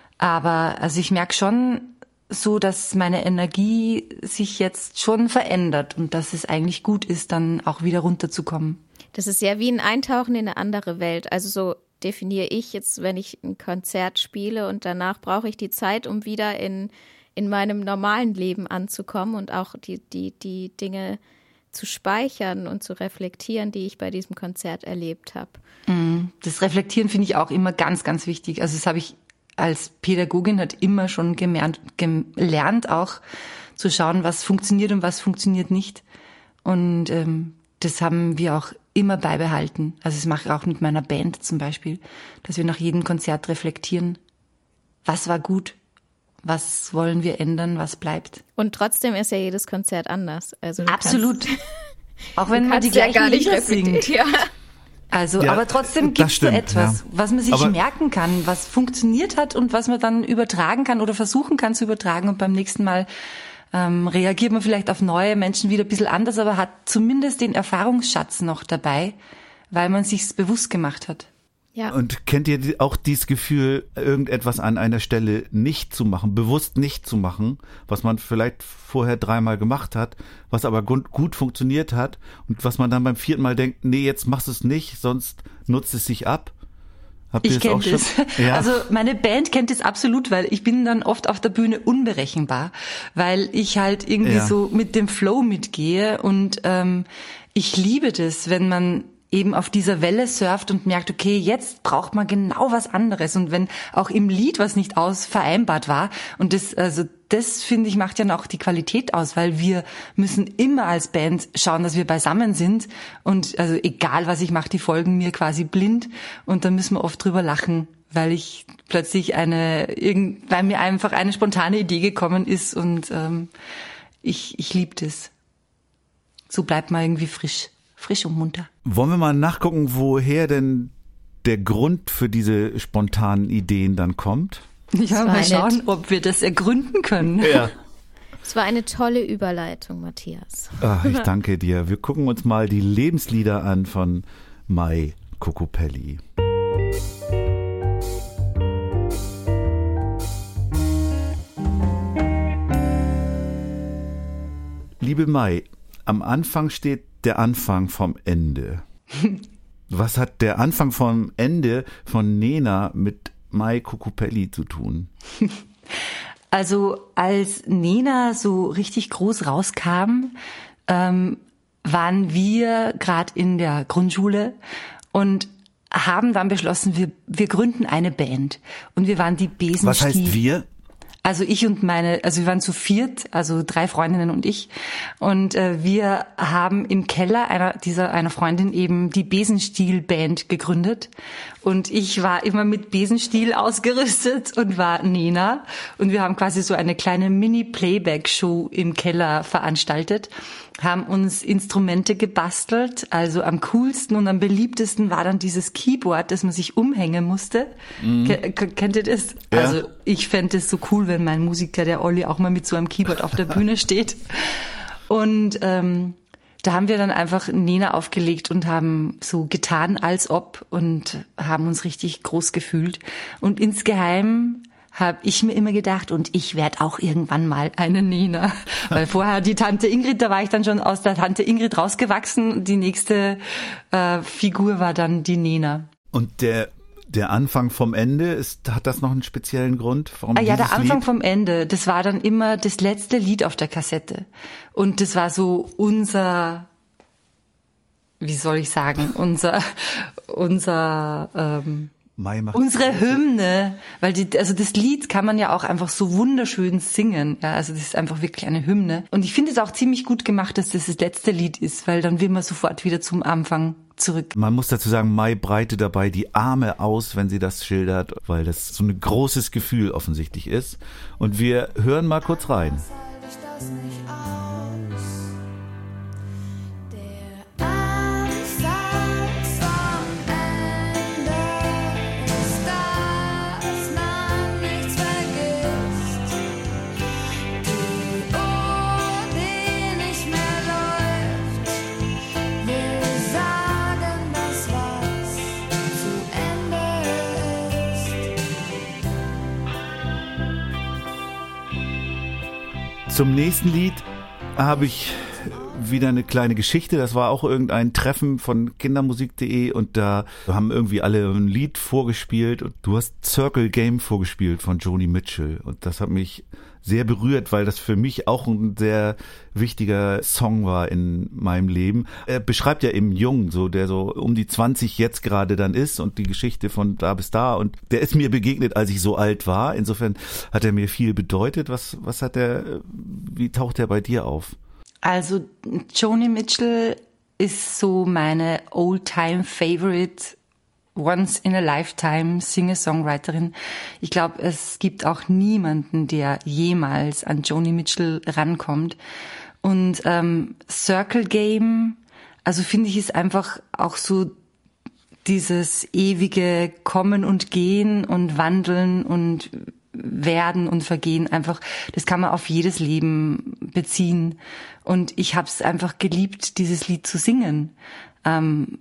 Aber also ich merke schon, so, dass meine Energie sich jetzt schon verändert und dass es eigentlich gut ist, dann auch wieder runterzukommen. Das ist ja wie ein Eintauchen in eine andere Welt. Also so definiere ich jetzt, wenn ich ein Konzert spiele und danach brauche ich die Zeit, um wieder in, in meinem normalen Leben anzukommen und auch die, die, die Dinge zu speichern und zu reflektieren, die ich bei diesem Konzert erlebt habe. Das Reflektieren finde ich auch immer ganz, ganz wichtig. Also das habe ich als Pädagogin hat immer schon gelernt, gelernt auch zu schauen, was funktioniert und was funktioniert nicht. Und ähm, das haben wir auch immer beibehalten. Also das mache ich auch mit meiner Band zum Beispiel, dass wir nach jedem Konzert reflektieren, was war gut, was wollen wir ändern, was bleibt. Und trotzdem ist ja jedes Konzert anders. Also absolut. Kannst, auch wenn man die gleichen ja gar nicht Lieder singt. Ja. Also, ja, aber trotzdem gibt es so etwas, ja. was man sich aber merken kann, was funktioniert hat und was man dann übertragen kann oder versuchen kann zu übertragen. Und beim nächsten Mal ähm, reagiert man vielleicht auf neue Menschen wieder ein bisschen anders, aber hat zumindest den Erfahrungsschatz noch dabei, weil man sich's bewusst gemacht hat. Ja. Und kennt ihr auch dieses Gefühl, irgendetwas an einer Stelle nicht zu machen, bewusst nicht zu machen, was man vielleicht vorher dreimal gemacht hat, was aber gut, gut funktioniert hat und was man dann beim vierten Mal denkt, nee, jetzt machst du es nicht, sonst nutzt es sich ab? Habt ihr ich kenne das. Ja. Also meine Band kennt das absolut, weil ich bin dann oft auf der Bühne unberechenbar, weil ich halt irgendwie ja. so mit dem Flow mitgehe und ähm, ich liebe das, wenn man eben auf dieser Welle surft und merkt, okay, jetzt braucht man genau was anderes. Und wenn auch im Lied was nicht aus vereinbart war, und das, also das finde ich macht ja auch die Qualität aus, weil wir müssen immer als Band schauen, dass wir beisammen sind. Und also egal was ich mache, die folgen mir quasi blind. Und da müssen wir oft drüber lachen, weil ich plötzlich eine, irgend, weil mir einfach eine spontane Idee gekommen ist und ähm, ich, ich liebe das. So bleibt man irgendwie frisch. Frisch und munter. Wollen wir mal nachgucken, woher denn der Grund für diese spontanen Ideen dann kommt? Ja, mal schauen, ob wir das ergründen können. Ja. Es war eine tolle Überleitung, Matthias. Ach, ich danke dir. Wir gucken uns mal die Lebenslieder an von Mai Kokopelli. Liebe Mai, am Anfang steht der Anfang vom Ende. Was hat der Anfang vom Ende von Nena mit Mai Kokopelli zu tun? Also als Nena so richtig groß rauskam, ähm, waren wir gerade in der Grundschule und haben dann beschlossen, wir, wir gründen eine Band. Und wir waren die Besenstiel. Was heißt wir? Also ich und meine, also wir waren zu viert, also drei Freundinnen und ich. Und äh, wir haben im Keller einer dieser einer Freundin eben die Besenstiel-Band gegründet. Und ich war immer mit Besenstiel ausgerüstet und war Nena. Und wir haben quasi so eine kleine Mini-Playback-Show im Keller veranstaltet, haben uns Instrumente gebastelt. Also am coolsten und am beliebtesten war dann dieses Keyboard, das man sich umhängen musste. Mhm. Ke- kennt ihr das? Ja. Also ich fände es so cool, wenn mein Musiker, der Olli, auch mal mit so einem Keyboard auf der Bühne steht. Und ähm, da haben wir dann einfach Nena aufgelegt und haben so getan, als ob, und haben uns richtig groß gefühlt. Und insgeheim habe ich mir immer gedacht, und ich werde auch irgendwann mal eine Nena. Weil vorher die Tante Ingrid, da war ich dann schon aus der Tante Ingrid rausgewachsen. Die nächste äh, Figur war dann die Nena. Und der der Anfang vom Ende, ist, hat das noch einen speziellen Grund? Warum ah, ja, dieses der Anfang Lied? vom Ende, das war dann immer das letzte Lied auf der Kassette. Und das war so unser, wie soll ich sagen, unser, unser, ähm, Mai macht unsere Hymne, weil die, also das Lied kann man ja auch einfach so wunderschön singen. Ja, also das ist einfach wirklich eine Hymne. Und ich finde es auch ziemlich gut gemacht, dass das das letzte Lied ist, weil dann will man sofort wieder zum Anfang zurück. Man muss dazu sagen, Mai breitet dabei die Arme aus, wenn sie das schildert, weil das so ein großes Gefühl offensichtlich ist. Und wir hören mal kurz rein. Zum nächsten Lied habe ich wieder eine kleine Geschichte. Das war auch irgendein Treffen von kindermusik punkt de und da haben irgendwie alle ein Lied vorgespielt und du hast Circle Game vorgespielt von Joni Mitchell und das hat mich sehr berührt, weil das für mich auch ein sehr wichtiger Song war in meinem Leben. Er beschreibt ja eben Jungen, so der so um die zwanzig jetzt gerade dann ist und die Geschichte von da bis da und der ist mir begegnet, als ich so alt war. Insofern hat er mir viel bedeutet. Was was hat er? Wie taucht er bei dir auf? Also Joni Mitchell ist so meine Old-Time-Favorite Once-in-a-Lifetime Singer-Songwriterin. Ich glaube, es gibt auch niemanden, der jemals an Joni Mitchell rankommt. Und ähm, Circle Game, also finde ich, ist einfach auch so dieses ewige Kommen und Gehen und Wandeln und Werden und Vergehen. Einfach, das kann man auf jedes Leben beziehen. Und ich habe es einfach geliebt, dieses Lied zu singen. Ähm,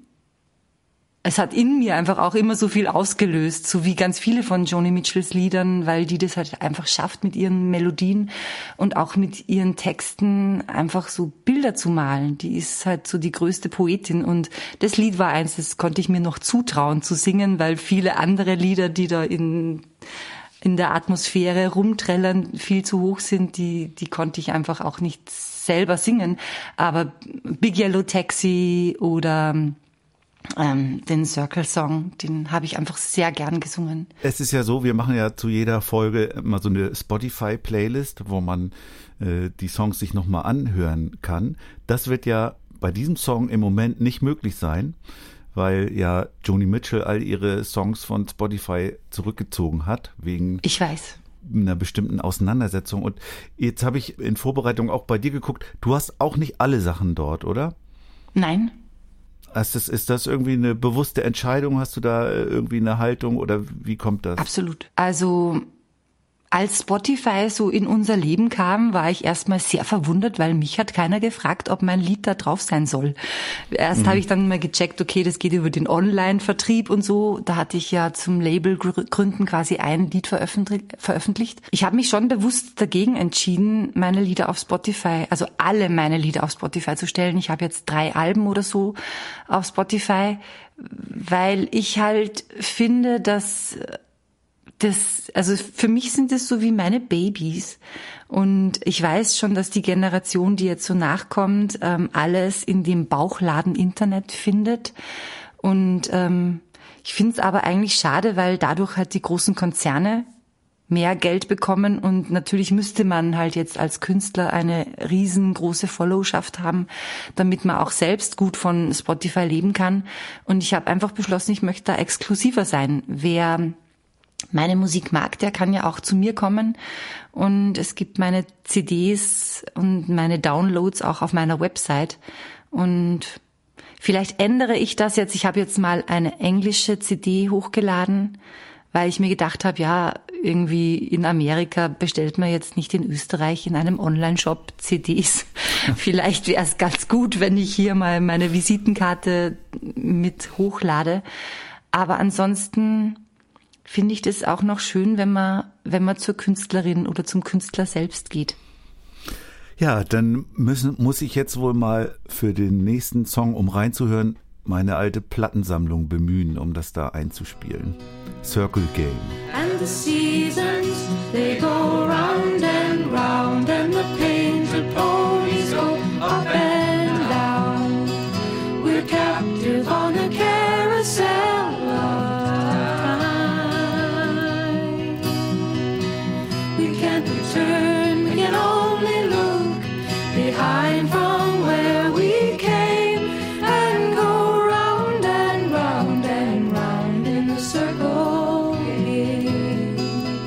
Es hat in mir einfach auch immer so viel ausgelöst, so wie ganz viele von Joni Mitchells Liedern, weil die das halt einfach schafft, mit ihren Melodien und auch mit ihren Texten einfach so Bilder zu malen. Die ist halt so die größte Poetin und das Lied war eins, das konnte ich mir noch zutrauen zu singen, weil viele andere Lieder, die da in in der Atmosphäre rumträllern, viel zu hoch sind, die die konnte ich einfach auch nicht selber singen. Aber Big Yellow Taxi oder ähm, den Circle-Song, den habe ich einfach sehr gern gesungen. Es ist ja so, wir machen ja zu jeder Folge immer so eine Spotify-Playlist, wo man äh, die Songs sich nochmal anhören kann. Das wird ja bei diesem Song im Moment nicht möglich sein, weil ja Joni Mitchell all ihre Songs von Spotify zurückgezogen hat, wegen Ich weiß. einer bestimmten Auseinandersetzung. Und jetzt habe ich in Vorbereitung auch bei dir geguckt, du hast auch nicht alle Sachen dort, oder? Nein. Ist das, ist das irgendwie eine bewusste Entscheidung? Hast du da irgendwie eine Haltung oder wie kommt das? Absolut. Also als Spotify so in unser Leben kam, war ich erstmal sehr verwundert, weil mich hat keiner gefragt, ob mein Lied da drauf sein soll. Erst mhm. habe ich dann mal gecheckt, okay, das geht über den Online-Vertrieb und so. Da hatte ich ja zum Labelgründen quasi ein Lied veröffentlicht. Ich habe mich schon bewusst dagegen entschieden, meine Lieder auf Spotify, also alle meine Lieder auf Spotify zu stellen. Ich habe jetzt drei Alben oder so auf Spotify, weil ich halt finde, dass das, also für mich sind das so wie meine Babys. Und ich weiß schon, dass die Generation, die jetzt so nachkommt, ähm, alles in dem Bauchladen Internet findet. Und ähm, ich finde es aber eigentlich schade, weil dadurch halt die großen Konzerne mehr Geld bekommen. Und natürlich müsste man halt jetzt als Künstler eine riesengroße Followschaft haben, damit man auch selbst gut von Spotify leben kann. Und ich habe einfach beschlossen, ich möchte da exklusiver sein. Wer meine Musik mag, der kann ja auch zu mir kommen, und es gibt meine C Ds und meine Downloads auch auf meiner Website, und vielleicht ändere ich das jetzt. Ich habe jetzt mal eine englische C D hochgeladen, weil ich mir gedacht habe, ja, irgendwie in Amerika bestellt man jetzt nicht in Österreich in einem Online-Shop C Ds. Vielleicht wäre es ganz gut, wenn ich hier mal meine Visitenkarte mit hochlade, aber ansonsten finde ich das auch noch schön, wenn man, wenn man zur Künstlerin oder zum Künstler selbst geht. Ja, dann müssen, muss ich jetzt wohl mal für den nächsten Song, um reinzuhören, meine alte Plattensammlung bemühen, um das da einzuspielen. Circle Game. And the seasons, they go round and round, and the painted ponies go up and down. We're captive on a carousel of time. We can't return, we can only look behind from where we came, and go round and round and round in the circle game.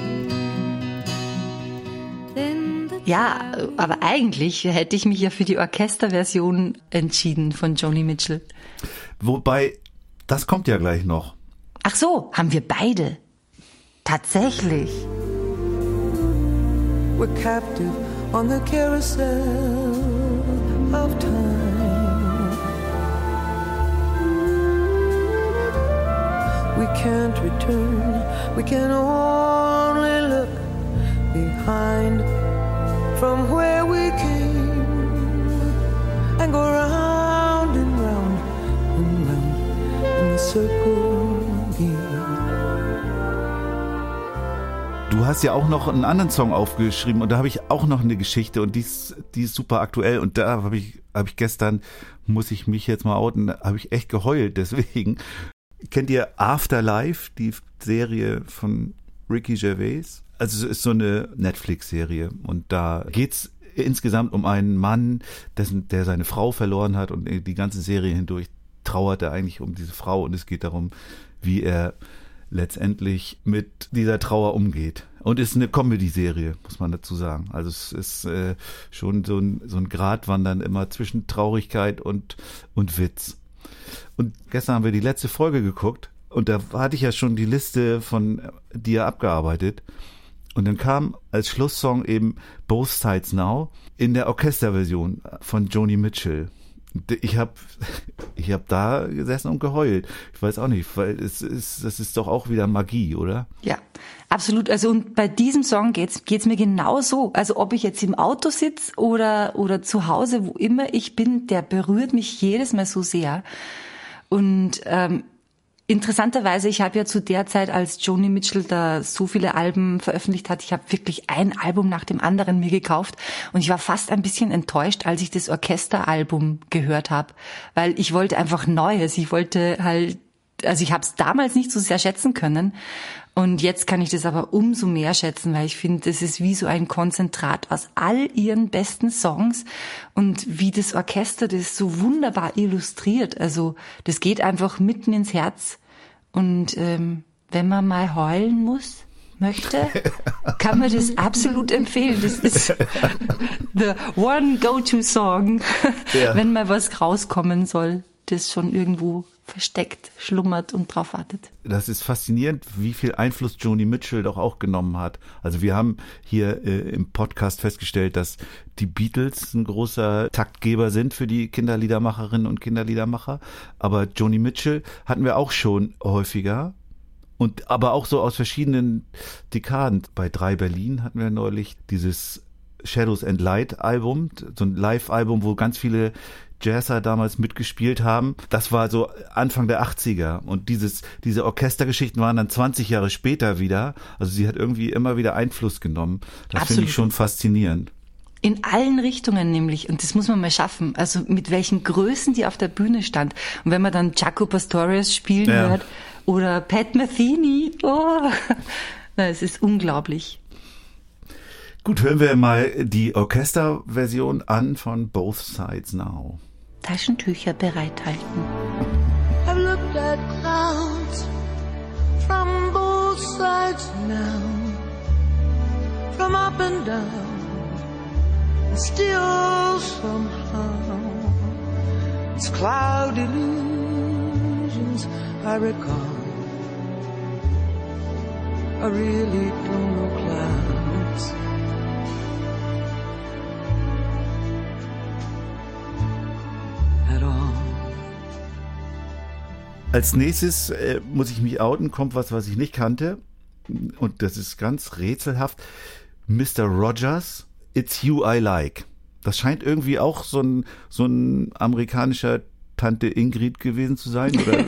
Then the Ja, aber eigentlich hätte ich mich ja für die Orchesterversion entschieden von Joni Mitchell. Wobei, das kommt ja gleich noch. Ach so, haben wir beide. Tatsächlich. We're captive on the carousel of time. We can't return, we can only look behind from where we came, and go round and round and round in the circle game. Du hast ja auch noch einen anderen Song aufgeschrieben, und da habe ich auch noch eine Geschichte, und die ist, die ist super aktuell, und da habe ich, habe ich gestern, muss ich mich jetzt mal outen, da habe ich echt geheult, deswegen. Kennt ihr Afterlife, die Serie von Ricky Gervais? Also es ist so eine Netflix-Serie, und da geht's insgesamt um einen Mann, dessen, der seine Frau verloren hat, und die ganze Serie hindurch trauert er eigentlich um diese Frau, und es geht darum, wie er letztendlich mit dieser Trauer umgeht. Und ist eine Comedy-Serie, muss man dazu sagen. Also es ist äh, schon so ein, so ein Gratwandern immer zwischen Traurigkeit und, und Witz. Und gestern haben wir die letzte Folge geguckt, und da hatte ich ja schon die Liste von dir abgearbeitet. Und dann kam als Schlusssong eben Both Sides Now in der Orchesterversion von Joni Mitchell. Ich habe ich hab da gesessen und geheult. Ich weiß auch nicht, weil es ist, das ist doch auch wieder Magie, oder? Ja, absolut. Also und bei diesem Song geht's geht's mir genau so. Also ob ich jetzt im Auto sitze oder oder zu Hause, wo immer ich bin, der berührt mich jedes Mal so sehr. Und ähm, Interessanterweise, ich habe ja zu der Zeit, als Joni Mitchell da so viele Alben veröffentlicht hat, ich habe wirklich ein Album nach dem anderen mir gekauft und ich war fast ein bisschen enttäuscht, als ich das Orchesteralbum gehört habe, weil ich wollte einfach Neues, ich wollte halt, also ich habe es damals nicht so sehr schätzen können und jetzt kann ich das aber umso mehr schätzen, weil ich finde, das ist wie so ein Konzentrat aus all ihren besten Songs und wie das Orchester das so wunderbar illustriert, also das geht einfach mitten ins Herz. Und ähm, wenn man mal heulen muss, möchte, kann man das absolut empfehlen. Das ist the one go-to-Song, ja. Wenn mal was rauskommen soll, das schon irgendwo versteckt, schlummert und drauf wartet. Das ist faszinierend, wie viel Einfluss Joni Mitchell doch auch genommen hat. Also wir haben hier äh, im Podcast festgestellt, dass die Beatles ein großer Taktgeber sind für die Kinderliedermacherinnen und Kinderliedermacher. Aber Joni Mitchell hatten wir auch schon häufiger. Und aber auch so aus verschiedenen Dekaden. Bei drei Berlin hatten wir neulich dieses Shadows and Light Album, so ein Live-Album, wo ganz viele Jazzer damals mitgespielt haben. Das war so Anfang der achtziger und dieses diese Orchestergeschichten waren dann zwanzig Jahre später wieder. Also sie hat irgendwie immer wieder Einfluss genommen. Das finde ich schon faszinierend. In allen Richtungen nämlich, und das muss man mal schaffen, also mit welchen Größen die auf der Bühne stand. Und wenn man dann Jaco Pastorius spielen ja. hört oder Pat Metheny, oh, es ist unglaublich. Gut, hören wir mal die Orchesterversion an von Both Sides Now. Taschentücher bereithalten. I've looked at clouds from both sides now, from up and down, and still somehow it's cloud illusions I recall. I really don't know clouds. Als nächstes äh, muss ich mich outen, kommt was, was ich nicht kannte. Und das ist ganz rätselhaft. Mister Rogers, It's You I Like. Das scheint irgendwie auch so ein, so ein amerikanischer Tante Ingrid gewesen zu sein, oder?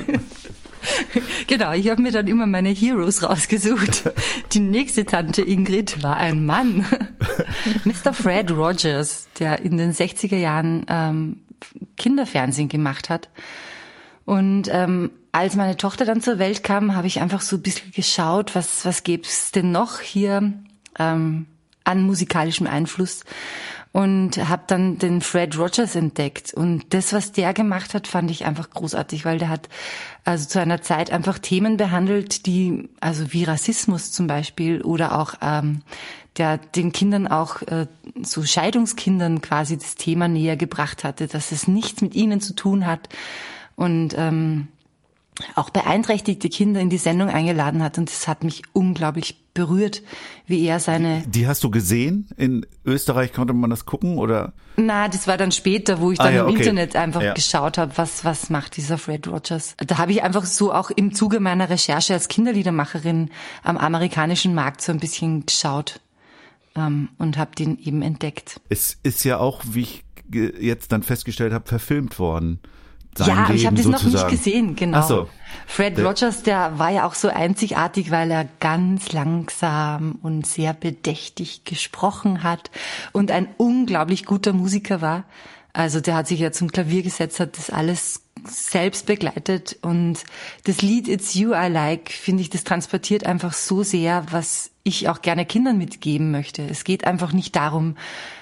Genau, ich habe mir dann immer meine Heroes rausgesucht. Die nächste Tante Ingrid war ein Mann. Mister Fred Rogers, der in den sechziger Jahren ähm, Kinderfernsehen gemacht hat. Und ähm, als meine Tochter dann zur Welt kam, habe ich einfach so ein bisschen geschaut, was was gibt's denn noch hier ähm, an musikalischem Einfluss und habe dann den Fred Rogers entdeckt. Und das, was der gemacht hat, fand ich einfach großartig, weil der hat also zu einer Zeit einfach Themen behandelt, die, also wie Rassismus zum Beispiel oder auch ähm, der den Kindern auch äh, so Scheidungskindern quasi das Thema näher gebracht hatte, dass es nichts mit ihnen zu tun hat. Und ähm, auch beeinträchtigte Kinder in die Sendung eingeladen hat. Und das hat mich unglaublich berührt, wie er seine... Die hast du gesehen? In Österreich konnte man das gucken, oder? Na, das war dann später, wo ich dann ah, ja, im okay. Internet einfach ja. geschaut habe, was was macht dieser Fred Rogers. Da habe ich einfach so auch im Zuge meiner Recherche als Kinderliedermacherin am amerikanischen Markt so ein bisschen geschaut ähm, und habe den eben entdeckt. Es ist ja auch, wie ich jetzt dann festgestellt habe, verfilmt worden. Ja, aber ich habe das sozusagen. noch nicht gesehen, genau. Ach so. Fred der, Rogers, der war ja auch so einzigartig, weil er ganz langsam und sehr bedächtig gesprochen hat und ein unglaublich guter Musiker war. Also der hat sich ja zum Klavier gesetzt, hat das alles selbst begleitet und das Lied It's You I Like, finde ich, das transportiert einfach so sehr, was ich auch gerne Kindern mitgeben möchte. Es geht einfach nicht darum,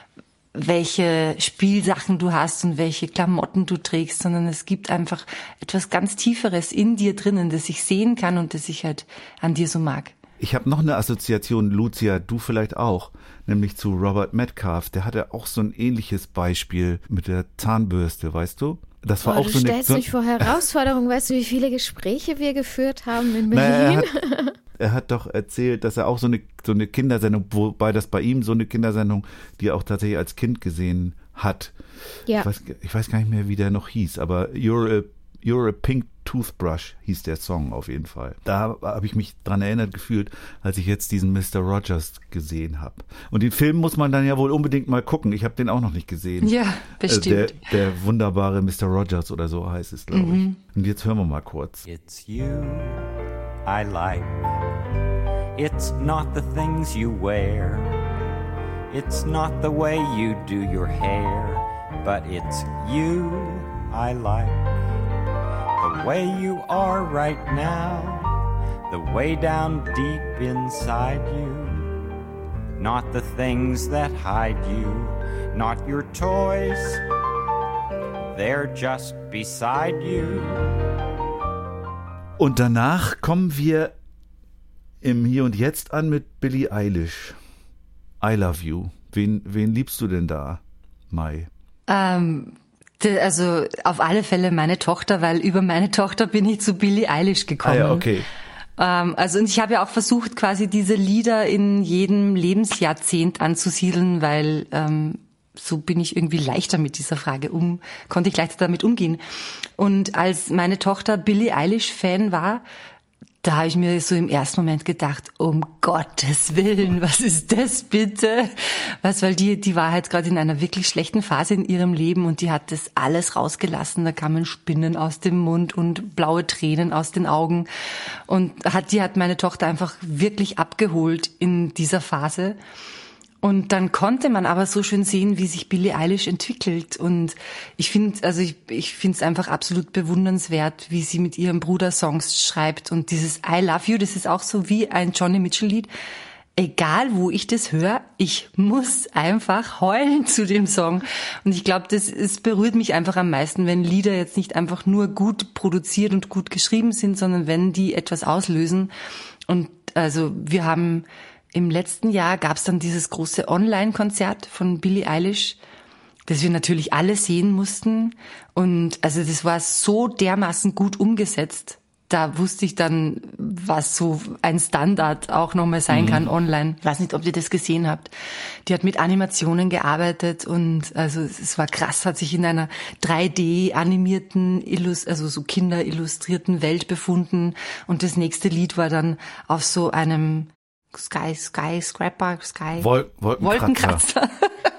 welche Spielsachen du hast und welche Klamotten du trägst, sondern es gibt einfach etwas ganz Tieferes in dir drinnen, das ich sehen kann und das ich halt an dir so mag. Ich habe noch eine Assoziation, Lucia, du vielleicht auch, nämlich zu Robert Metcalfe. Der hatte auch so ein ähnliches Beispiel mit der Zahnbürste, weißt du? Das war oh, auch du so eine, stellst so mich vor Herausforderungen. Weißt du, wie viele Gespräche wir geführt haben in Berlin? Naja, er, hat, er hat doch erzählt, dass er auch so eine, so eine Kindersendung, wobei das bei ihm so eine Kindersendung, die er auch tatsächlich als Kind gesehen hat. Ja. Ich weiß, ich weiß gar nicht mehr, wie der noch hieß, aber You're a, You're a Pink Toothbrush hieß der Song auf jeden Fall. Da habe ich mich dran erinnert gefühlt, als ich jetzt diesen Mister Rogers gesehen habe. Und den Film muss man dann ja wohl unbedingt mal gucken. Ich habe den auch noch nicht gesehen. Ja, bestimmt. Der, der wunderbare Mister Rogers oder so heißt es, glaube mhm. ich. Und jetzt hören wir mal kurz. It's you I like. It's not the things you wear. It's not the way you do your hair. But it's you I like. The way you are right now. The way down deep inside you. Not the things that hide you. Not your toys. They're just beside you. Und danach kommen wir im Hier und Jetzt an mit Billie Eilish. I Love You. Wen, wen liebst du denn da, Mai? Ähm, also auf alle Fälle meine Tochter, weil über meine Tochter bin ich zu Billie Eilish gekommen. Ah ja, okay. Ähm, also und ich habe ja auch versucht, quasi diese Lieder in jedem Lebensjahrzehnt anzusiedeln, weil ähm, so bin ich irgendwie leichter mit dieser Frage um, konnte ich leichter damit umgehen. Und als meine Tochter Billie Eilish Fan war, da habe ich mir so im ersten Moment gedacht, um Gottes Willen, was ist das bitte? Was, weil die, die war halt gerade in einer wirklich schlechten Phase in ihrem Leben und die hat das alles rausgelassen. Da kamen Spinnen aus dem Mund und blaue Tränen aus den Augen. Und hat, die hat meine Tochter einfach wirklich abgeholt in dieser Phase. Und dann konnte man aber so schön sehen, wie sich Billie Eilish entwickelt. Und ich finde, also ich, ich finde es einfach absolut bewundernswert, wie sie mit ihrem Bruder Songs schreibt. Und dieses I Love You, das ist auch so wie ein Johnny Mitchell-Lied. Egal, wo ich das höre, ich muss einfach heulen zu dem Song. Und ich glaube, das es berührt mich einfach am meisten, wenn Lieder jetzt nicht einfach nur gut produziert und gut geschrieben sind, sondern wenn die etwas auslösen. Und also wir haben im letzten Jahr gab es dann dieses große Online-Konzert von Billie Eilish, das wir natürlich alle sehen mussten. Und also das war so dermaßen gut umgesetzt. Da wusste ich dann, was so ein Standard auch nochmal sein mhm. kann online. Ich weiß nicht, ob ihr das gesehen habt. Die hat mit Animationen gearbeitet und also es war krass, hat sich in einer drei D animierten, also so kinderillustrierten Welt befunden. Und das nächste Lied war dann auf so einem Sky, Sky, Scrapper, Sky, Wol- Wolkenkratzer. Wolkenkratzer.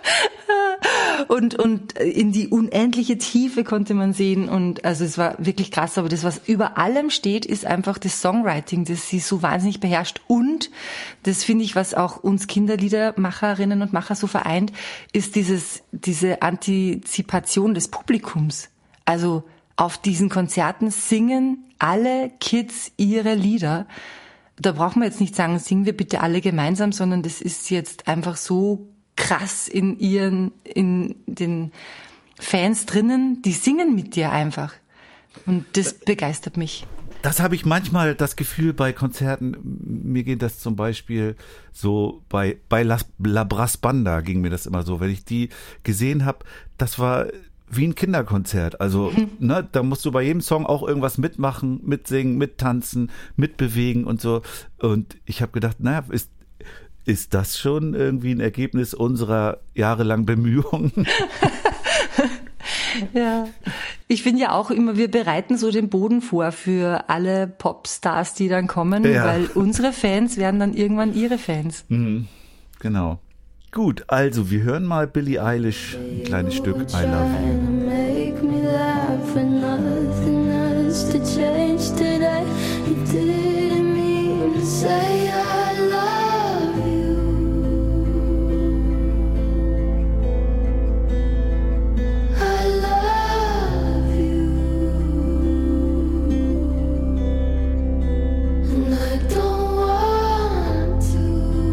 und, und in die unendliche Tiefe konnte man sehen und also es war wirklich krass, aber das, was über allem steht, ist einfach das Songwriting, das sie so wahnsinnig beherrscht und das finde ich, was auch uns Kinderliedermacherinnen und Macher so vereint, ist dieses, diese Antizipation des Publikums. Also auf diesen Konzerten singen alle Kids ihre Lieder. Da brauchen wir jetzt nicht sagen, singen wir bitte alle gemeinsam, sondern das ist jetzt einfach so krass in ihren, in den Fans drinnen, die singen mit dir einfach. Und das begeistert mich. Das habe ich manchmal das Gefühl bei Konzerten, mir geht das zum Beispiel so, bei, bei La, La Brass Banda ging mir das immer so, wenn ich die gesehen habe, das war wie ein Kinderkonzert. Also, mhm. ne, da musst du bei jedem Song auch irgendwas mitmachen, mitsingen, mittanzen, mitbewegen und so. Und ich habe gedacht, naja, ist, ist das schon irgendwie ein Ergebnis unserer jahrelangen Bemühungen? Ja, ich finde ja auch immer, wir bereiten so den Boden vor für alle Popstars, die dann kommen, ja. Weil unsere Fans werden dann irgendwann ihre Fans. Mhm, genau. Gut, also wir hören mal Billie Eilish, ein kleines Stück I Love You. Make me laugh and nothing else to change today. You didn't mean to say I love you. I love you. And I don't want to.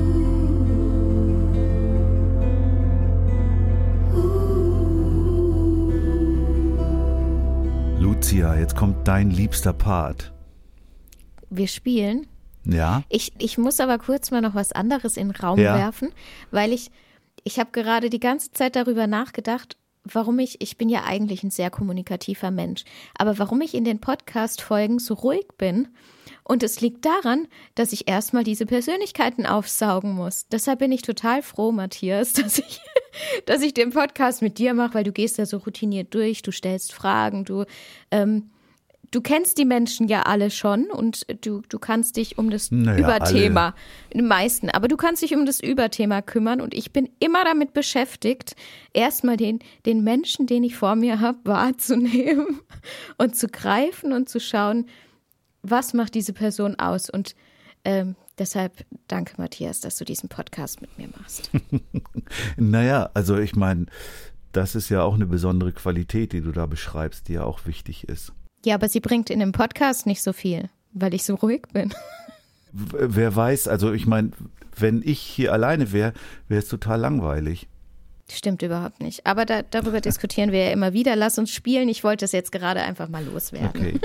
Lucia, jetzt kommt dein liebster Part. Wir spielen. Ja. Ich, ich muss aber kurz mal noch was anderes in den Raum Ja. werfen, weil ich, ich habe gerade die ganze Zeit darüber nachgedacht, warum ich, ich bin ja eigentlich ein sehr kommunikativer Mensch, aber warum ich in den Podcast-Folgen so ruhig bin. Und es liegt daran, dass ich erstmal diese Persönlichkeiten aufsaugen muss. Deshalb bin ich total froh, Matthias, dass ich, dass ich den Podcast mit dir mache, weil du gehst da so routiniert durch, du stellst Fragen, du, ähm, du kennst die Menschen ja alle schon und du, du kannst dich um das Naja, Überthema, die meisten, aber du kannst dich um das Überthema kümmern und ich bin immer damit beschäftigt, erstmal den, den Menschen, den ich vor mir habe, wahrzunehmen und zu greifen und zu schauen, was macht diese Person aus und ähm, deshalb danke, Matthias, dass du diesen Podcast mit mir machst. Naja, also ich meine, das ist ja auch eine besondere Qualität, die du da beschreibst, die ja auch wichtig ist. Ja, aber sie bringt in dem Podcast nicht so viel, weil ich so ruhig bin. W- Wer weiß, also ich meine, wenn ich hier alleine wäre, wäre es total langweilig. Stimmt überhaupt nicht. Aber da, darüber diskutieren wir ja immer wieder. Lass uns spielen. Ich wollte es jetzt gerade einfach mal loswerden. Okay.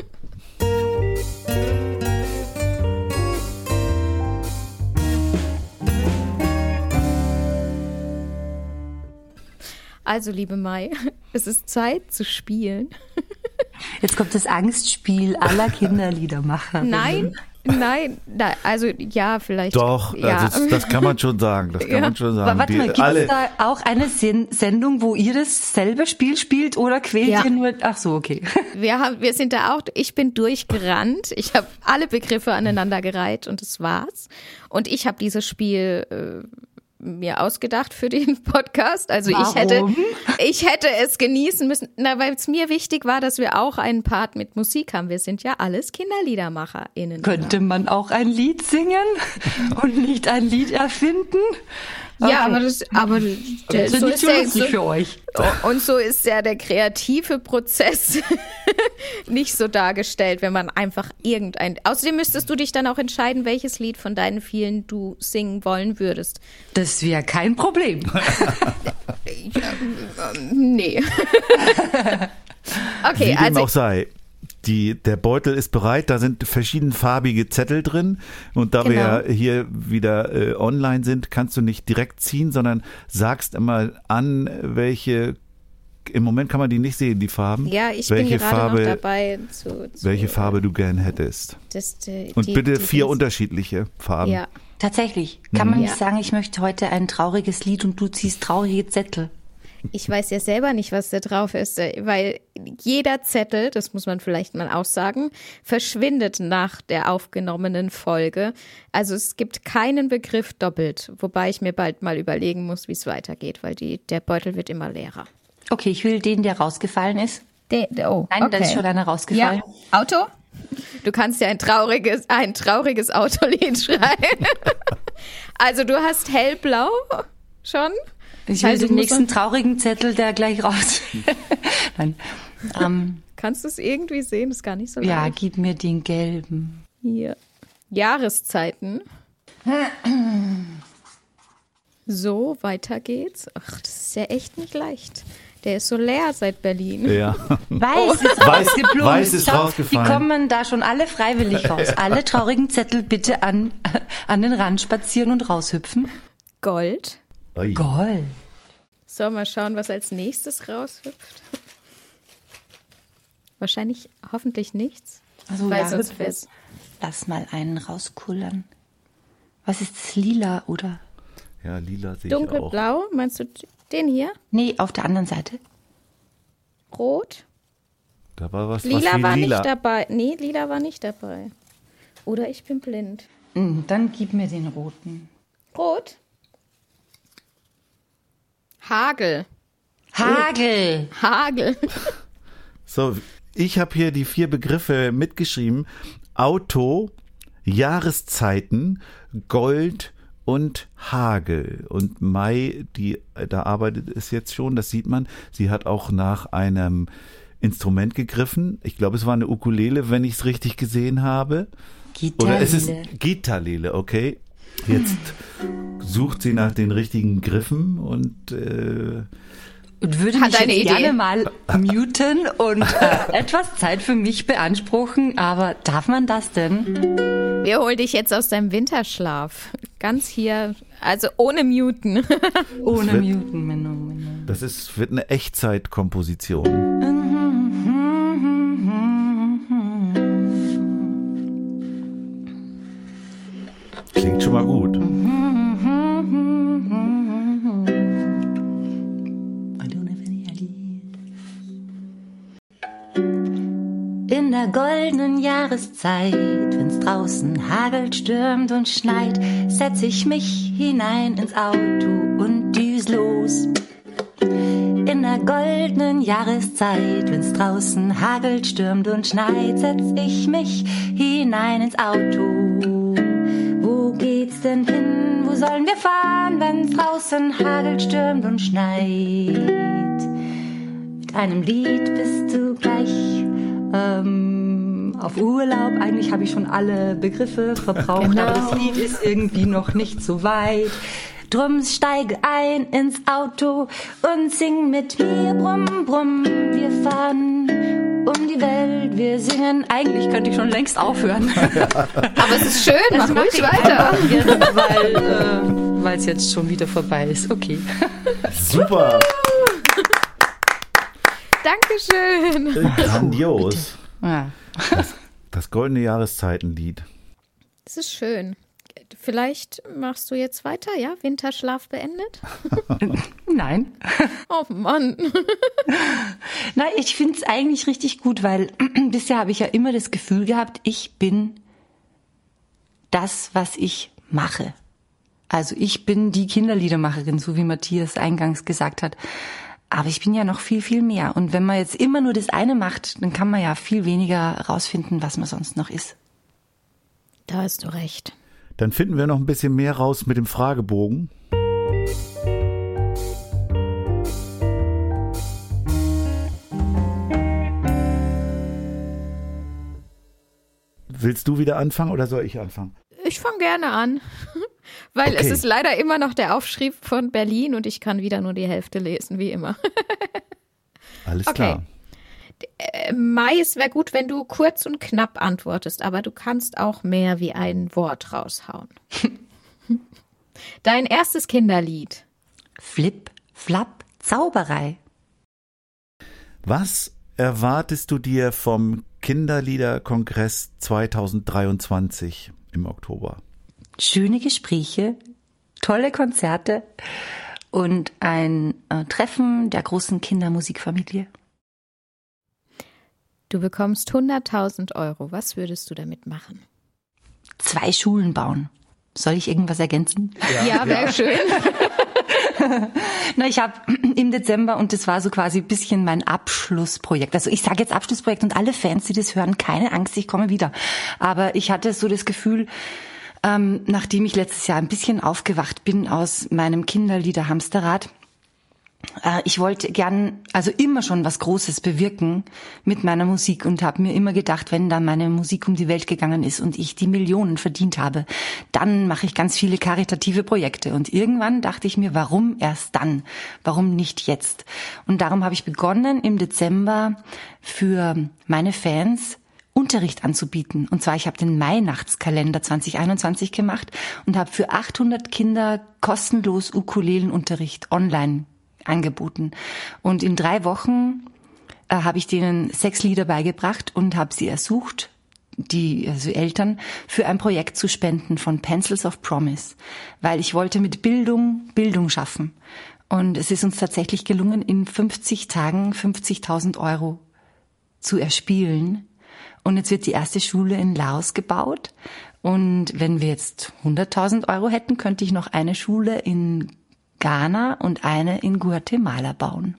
Also, liebe Mai, es ist Zeit zu spielen. Jetzt kommt das Angstspiel aller Kinderliedermacher. Nein, nein, nein, also ja, vielleicht. Doch, ja. also das, das kann man schon sagen. Das kann Ja. man schon Aber sagen. warte Die mal, gibt es alle, da auch eine Sen- Sendung, wo ihr dasselbe Spiel spielt oder quält Ja. ihr nur? Ach so, okay. Wir, haben, wir sind da auch, ich bin durchgerannt. Ich habe alle Begriffe aneinandergereiht und das war's. Und ich habe dieses Spiel äh, mir ausgedacht für den Podcast. Also ich hätte, Warum? ich hätte es genießen müssen, na, weil es mir wichtig war, dass wir auch einen Part mit Musik haben. Wir sind ja alles KinderliedermacherInnen. Könnte man auch ein Lied singen und nicht ein Lied erfinden? Ja, Okay. aber das, aber der, Das ist so nicht ist so der, lustig so, für euch. und so ist ja der kreative Prozess nicht so dargestellt, wenn man einfach irgendein. Außerdem müsstest du dich dann auch entscheiden, welches Lied von deinen vielen du singen wollen würdest. Das wäre kein Problem. Nee. Okay, wie dem also auch sei. Die, der Beutel ist bereit, da sind verschiedenfarbige Zettel drin und da wir Genau. ja hier wieder äh, online sind, kannst du nicht direkt ziehen, sondern sagst immer an, welche, im Moment kann man die nicht sehen, die Farben. ja, ich welche bin gerade Farbe, noch dabei zu, zu welche Farbe du gern hättest. das, die, Und die, bitte die, vier die, unterschiedliche Farben. Ja, Tatsächlich. Kann man nicht Ja. sagen, ich möchte heute ein trauriges Lied und du ziehst traurige Zettel. ich weiß ja selber nicht, was da drauf ist, weil jeder Zettel, das muss man vielleicht mal aussagen, verschwindet nach der aufgenommenen Folge. Also es gibt keinen Begriff doppelt, wobei ich mir bald mal überlegen muss, wie es weitergeht, weil die, der Beutel wird immer leerer. Okay, ich will den, der rausgefallen ist. De, de, oh, Nein, da ist schon einer rausgefallen. Ja. Auto? Du kannst ja ein trauriges, ein trauriges Autolied schreiben. Also du hast hellblau schon. Ich will Also den muss nächsten man- traurigen Zettel, der gleich raus. Nein. Ähm, Kannst du es irgendwie sehen? Das ist gar nicht so ja, leicht. gib mir den gelben. Hier. Jahreszeiten. So, weiter geht's. Ach, das ist ja echt nicht leicht. Der ist so leer seit Berlin. Ja. Weiß ist Weiß- rausgeblüht. Weiß ist Schau, rausgefallen. Die kommen da schon alle freiwillig raus. Alle traurigen Zettel bitte an, an den Rand spazieren und raushüpfen. Gold. Ui. Gold. So, mal schauen, was als nächstes raushüpft. Wahrscheinlich, hoffentlich nichts. Also Weil ja, sonst hüpf wär's- jetzt. Lass mal einen rauskullern. Was ist das? Lila, oder? Ja, lila sehe ich auch. Dunkelblau, meinst du den hier? Nee, auf der anderen Seite. Rot? Da war was, Lila was wie war lila. nicht dabei. Nee, lila war nicht dabei. Oder ich bin blind. Hm, dann gib mir den roten. Rot? Hagel. Hagel. Hagel. So, ich habe hier die vier Begriffe mitgeschrieben. Auto, Jahreszeiten, Gold und Hagel. Und Mai, die da arbeitet es jetzt schon, das sieht man. Sie hat auch nach einem Instrument gegriffen. Ich glaube, es war eine Ukulele, wenn ich es richtig gesehen habe. Oder es ist Gitarre. Gitarrele, okay. Jetzt sucht sie nach den richtigen Griffen und äh, Und würde Hat mich eine jetzt Idee. gerne mal muten und äh, etwas Zeit für mich beanspruchen. Aber darf man das denn? Wir holen dich jetzt aus deinem Winterschlaf. Ganz hier, also ohne Muten. Ohne wird- muten, Menno, Menno. das ist, wird eine Echtzeitkomposition. Klingt schon mal gut. In In der goldenen Jahreszeit, wenn's draußen hagelt, stürmt und schneit, setz ich mich hinein ins Auto und düs los. In der goldenen Jahreszeit, wenn's draußen hagelt, stürmt und schneit, setz ich mich hinein ins Auto. Wo geht's denn hin? Wo sollen wir fahren, wenn's draußen hagelt, stürmt und schneit? Mit einem Lied bist du gleich ähm, auf Urlaub. Eigentlich habe ich schon alle Begriffe verbraucht, genau. Aber das Lied ist irgendwie noch nicht so weit. Drum steige ein ins Auto und sing mit mir, brumm, brumm. Wir fahren um die Welt, wir singen. Eigentlich könnte ich schon längst aufhören. Ja. Aber es ist schön, mach ruhig weiter. Jetzt, weil äh, weil es jetzt schon wieder vorbei ist. Okay. Super. Dankeschön. Grandios. Ja. Das, das goldene Jahreszeitenlied. Das ist schön. Vielleicht machst du jetzt weiter, ja? Winterschlaf beendet? Nein. Oh Mann. Nein, ich finde es eigentlich richtig gut, weil bisher habe ich ja immer das Gefühl gehabt, ich bin das, was ich mache. Also ich bin die Kinderliedermacherin, so wie Matthias eingangs gesagt hat. Aber ich bin ja noch viel, viel mehr. Und wenn man jetzt immer nur das eine macht, dann kann man ja viel weniger rausfinden, was man sonst noch ist. Da hast du recht. Dann finden wir noch ein bisschen mehr raus mit dem Fragebogen. Willst du wieder anfangen oder soll ich anfangen? Ich fange gerne an, weil okay. Es ist leider immer noch der Aufschrieb von Berlin und ich kann wieder nur die Hälfte lesen, wie immer. Alles okay. klar. Mai, es wäre gut, wenn du kurz und knapp antwortest, aber du kannst auch mehr wie ein Wort raushauen. Dein erstes Kinderlied. Flip, Flap, Zauberei. Was erwartest du dir vom Kinderliederkongress zwanzig dreiundzwanzig im Oktober? Schöne Gespräche, tolle Konzerte und ein äh, Treffen der großen Kindermusikfamilie. Du bekommst hunderttausend Euro. Was würdest du damit machen? Zwei Schulen bauen. Soll ich irgendwas ergänzen? Ja, ja wäre ja. schön. Na, ich habe im Dezember, und das war so quasi ein bisschen mein Abschlussprojekt. Also ich sage jetzt Abschlussprojekt und alle Fans, die das hören, keine Angst, ich komme wieder. Aber ich hatte so das Gefühl, ähm, nachdem ich letztes Jahr ein bisschen aufgewacht bin aus meinem Kinderlieder-Hamsterrad, ich wollte gern, also immer schon was Großes bewirken mit meiner Musik und habe mir immer gedacht, wenn dann meine Musik um die Welt gegangen ist und ich die Millionen verdient habe, dann mache ich ganz viele karitative Projekte. Und irgendwann dachte ich mir, warum erst dann? Warum nicht jetzt? Und darum habe ich begonnen, im Dezember für meine Fans Unterricht anzubieten. Und zwar, ich habe den Weihnachtskalender zwanzig einundzwanzig gemacht und habe für achthundert Kinder kostenlos Ukulelenunterricht online angeboten. Und in drei Wochen äh, habe ich denen sechs Lieder beigebracht und habe sie ersucht, die also Eltern, für ein Projekt zu spenden von Pencils of Promise, weil ich wollte mit Bildung Bildung schaffen. Und es ist uns tatsächlich gelungen, in fünfzig Tagen fünfzigtausend Euro zu erspielen. Und jetzt wird die erste Schule in Laos gebaut. Und wenn wir jetzt hunderttausend Euro hätten, könnte ich noch eine Schule in Ghana und eine in Guatemala bauen.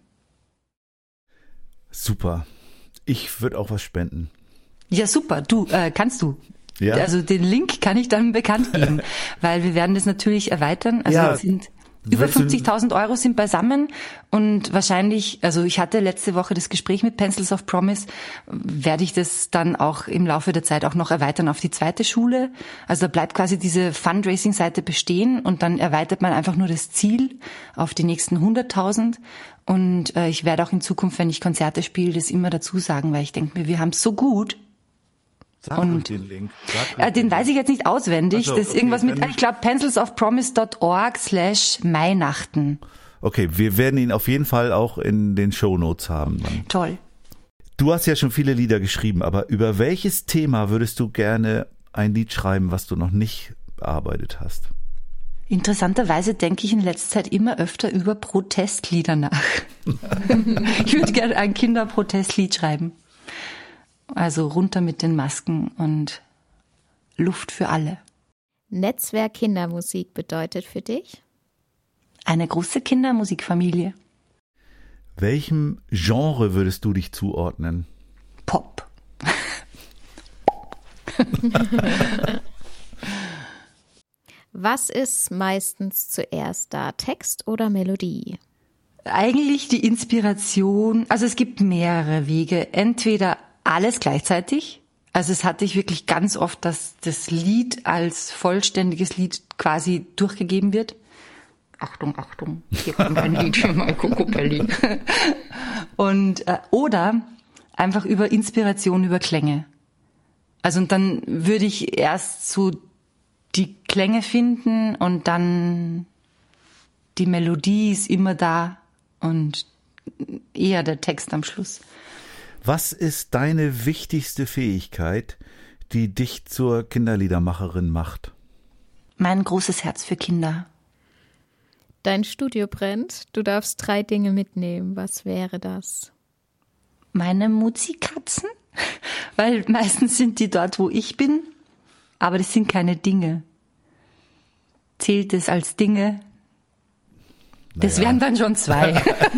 Super. Ich würde auch was spenden. Ja, super. Du, äh, kannst du. Ja. Also den Link kann ich dann bekannt geben, weil wir werden das natürlich erweitern. Also ja. es sind über fünfzigtausend Euro sind beisammen und wahrscheinlich, also ich hatte letzte Woche das Gespräch mit Pencils of Promise, werde ich das dann auch im Laufe der Zeit auch noch erweitern auf die zweite Schule. Also da bleibt quasi diese Fundraising-Seite bestehen und dann erweitert man einfach nur das Ziel auf die nächsten hunderttausend. Und äh, ich werde auch in Zukunft, wenn ich Konzerte spiele, das immer dazu sagen, weil ich denke mir, wir haben es so gut. Sag und den Link. Äh, den weiß ich jetzt nicht auswendig. So, das ist okay, irgendwas mit, ich glaube, pencilsofpromise.org slash Weihnachten. Okay, wir werden ihn auf jeden Fall auch in den Shownotes haben. Dann. Toll. Du hast ja schon viele Lieder geschrieben, aber über welches Thema würdest du gerne ein Lied schreiben, was du noch nicht bearbeitet hast? Interessanterweise denke ich in letzter Zeit immer öfter über Protestlieder nach. Ich würde gerne ein Kinderprotestlied schreiben. Also runter mit den Masken und Luft für alle. Netzwerk Kindermusik bedeutet für dich? Eine große Kindermusikfamilie. Welchem Genre würdest du dich zuordnen? Pop. Was ist meistens zuerst da, Text oder Melodie? Eigentlich die Inspiration, also es gibt mehrere Wege. Entweder alles gleichzeitig, also es hatte ich wirklich ganz oft, dass das Lied als vollständiges Lied quasi durchgegeben wird. Achtung, Achtung, hier kommt ein Lied für mein Kokopelli. Und, äh, oder einfach über Inspiration, über Klänge. Also und dann würde ich erst so die Klänge finden und dann die Melodie ist immer da und eher der Text am Schluss. Was ist deine wichtigste Fähigkeit, die dich zur Kinderliedermacherin macht? Mein großes Herz für Kinder. Dein Studio brennt, du darfst drei Dinge mitnehmen. Was wäre das? Meine Muzikatzen, weil meistens sind die dort, wo ich bin, aber das sind keine Dinge. Zählt es als Dinge? Das Naja. wären dann schon zwei.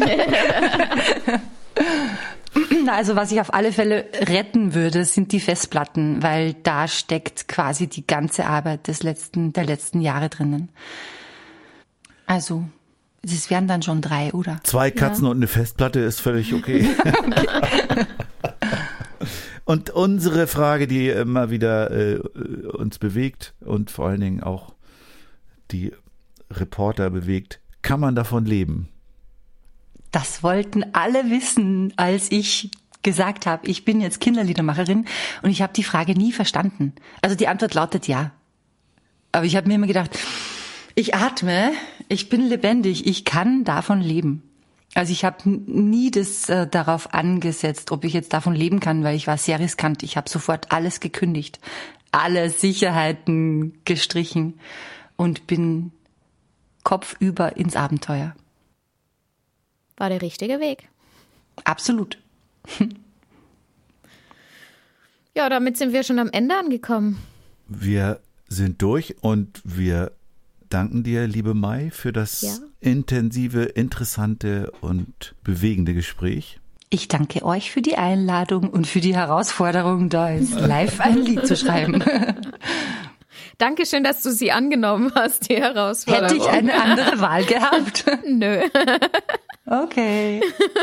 Also was ich auf alle Fälle retten würde, sind die Festplatten, weil da steckt quasi die ganze Arbeit des letzten, der letzten Jahre drinnen. Also, das wären dann schon drei, oder? Zwei Katzen Ja. und eine Festplatte ist völlig okay. okay. Und unsere Frage, die immer wieder äh, uns bewegt und vor allen Dingen auch die Reporter bewegt, kann man davon leben? Das wollten alle wissen, als ich gesagt habe, ich bin jetzt Kinderliedermacherin und ich habe die Frage nie verstanden. Also die Antwort lautet ja. Aber ich habe mir immer gedacht, ich atme, ich bin lebendig, ich kann davon leben. Also ich habe nie das äh, darauf angesetzt, ob ich jetzt davon leben kann, weil ich war sehr riskant. Ich habe sofort alles gekündigt, alle Sicherheiten gestrichen und bin kopfüber ins Abenteuer. War der richtige Weg. Absolut. Ja, damit sind wir schon am Ende angekommen. Wir sind durch und wir danken dir, liebe Mai, für das Ja. intensive, interessante und bewegende Gespräch. Ich danke euch für die Einladung und für die Herausforderung, da jetzt live ein Lied zu schreiben. Dankeschön, dass du sie angenommen hast, die Herausforderung. Hätte ich eine andere Wahl gehabt? Nö. Okay.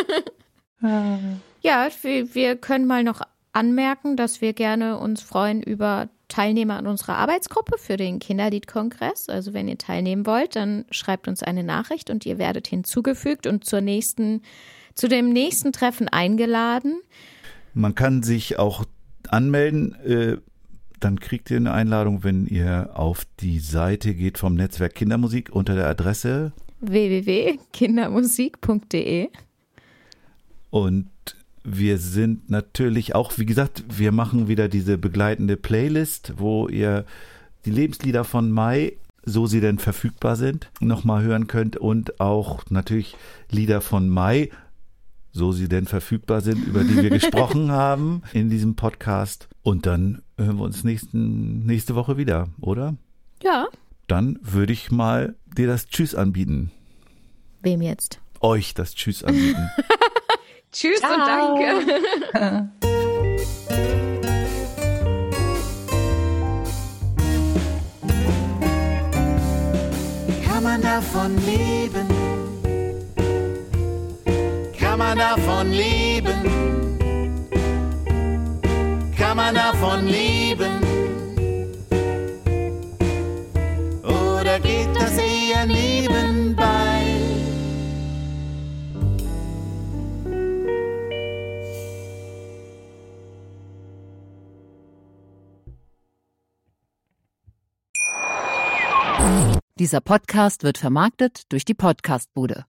Ja, wir, wir können mal noch anmerken, dass wir gerne uns freuen über Teilnehmer an unserer Arbeitsgruppe für den Kinderliedkongress. Also wenn ihr teilnehmen wollt, dann schreibt uns eine Nachricht und ihr werdet hinzugefügt und zur nächsten, zu dem nächsten Treffen eingeladen. Man kann sich auch anmelden, äh, dann kriegt ihr eine Einladung, wenn ihr auf die Seite geht vom Netzwerk Kindermusik unter der Adresse w w w punkt kindermusik punkt d e. Und wir sind natürlich auch, wie gesagt, wir machen wieder diese begleitende Playlist, wo ihr die Lebenslieder von Mai, so sie denn verfügbar sind, nochmal hören könnt und auch natürlich Lieder von Mai, so sie denn verfügbar sind, über die wir gesprochen haben in diesem Podcast. Und dann hören wir uns nächsten, nächste Woche wieder, oder? Ja. Dann würde ich mal dir das Tschüss anbieten. Wem jetzt? Euch das Tschüss anbieten. Tschüss Ciao. und danke. Kann man davon leben? Kann man davon leben? Kann man davon leben? Oder geht das eher nebenbei? Dieser Podcast wird vermarktet durch die Podcastbude.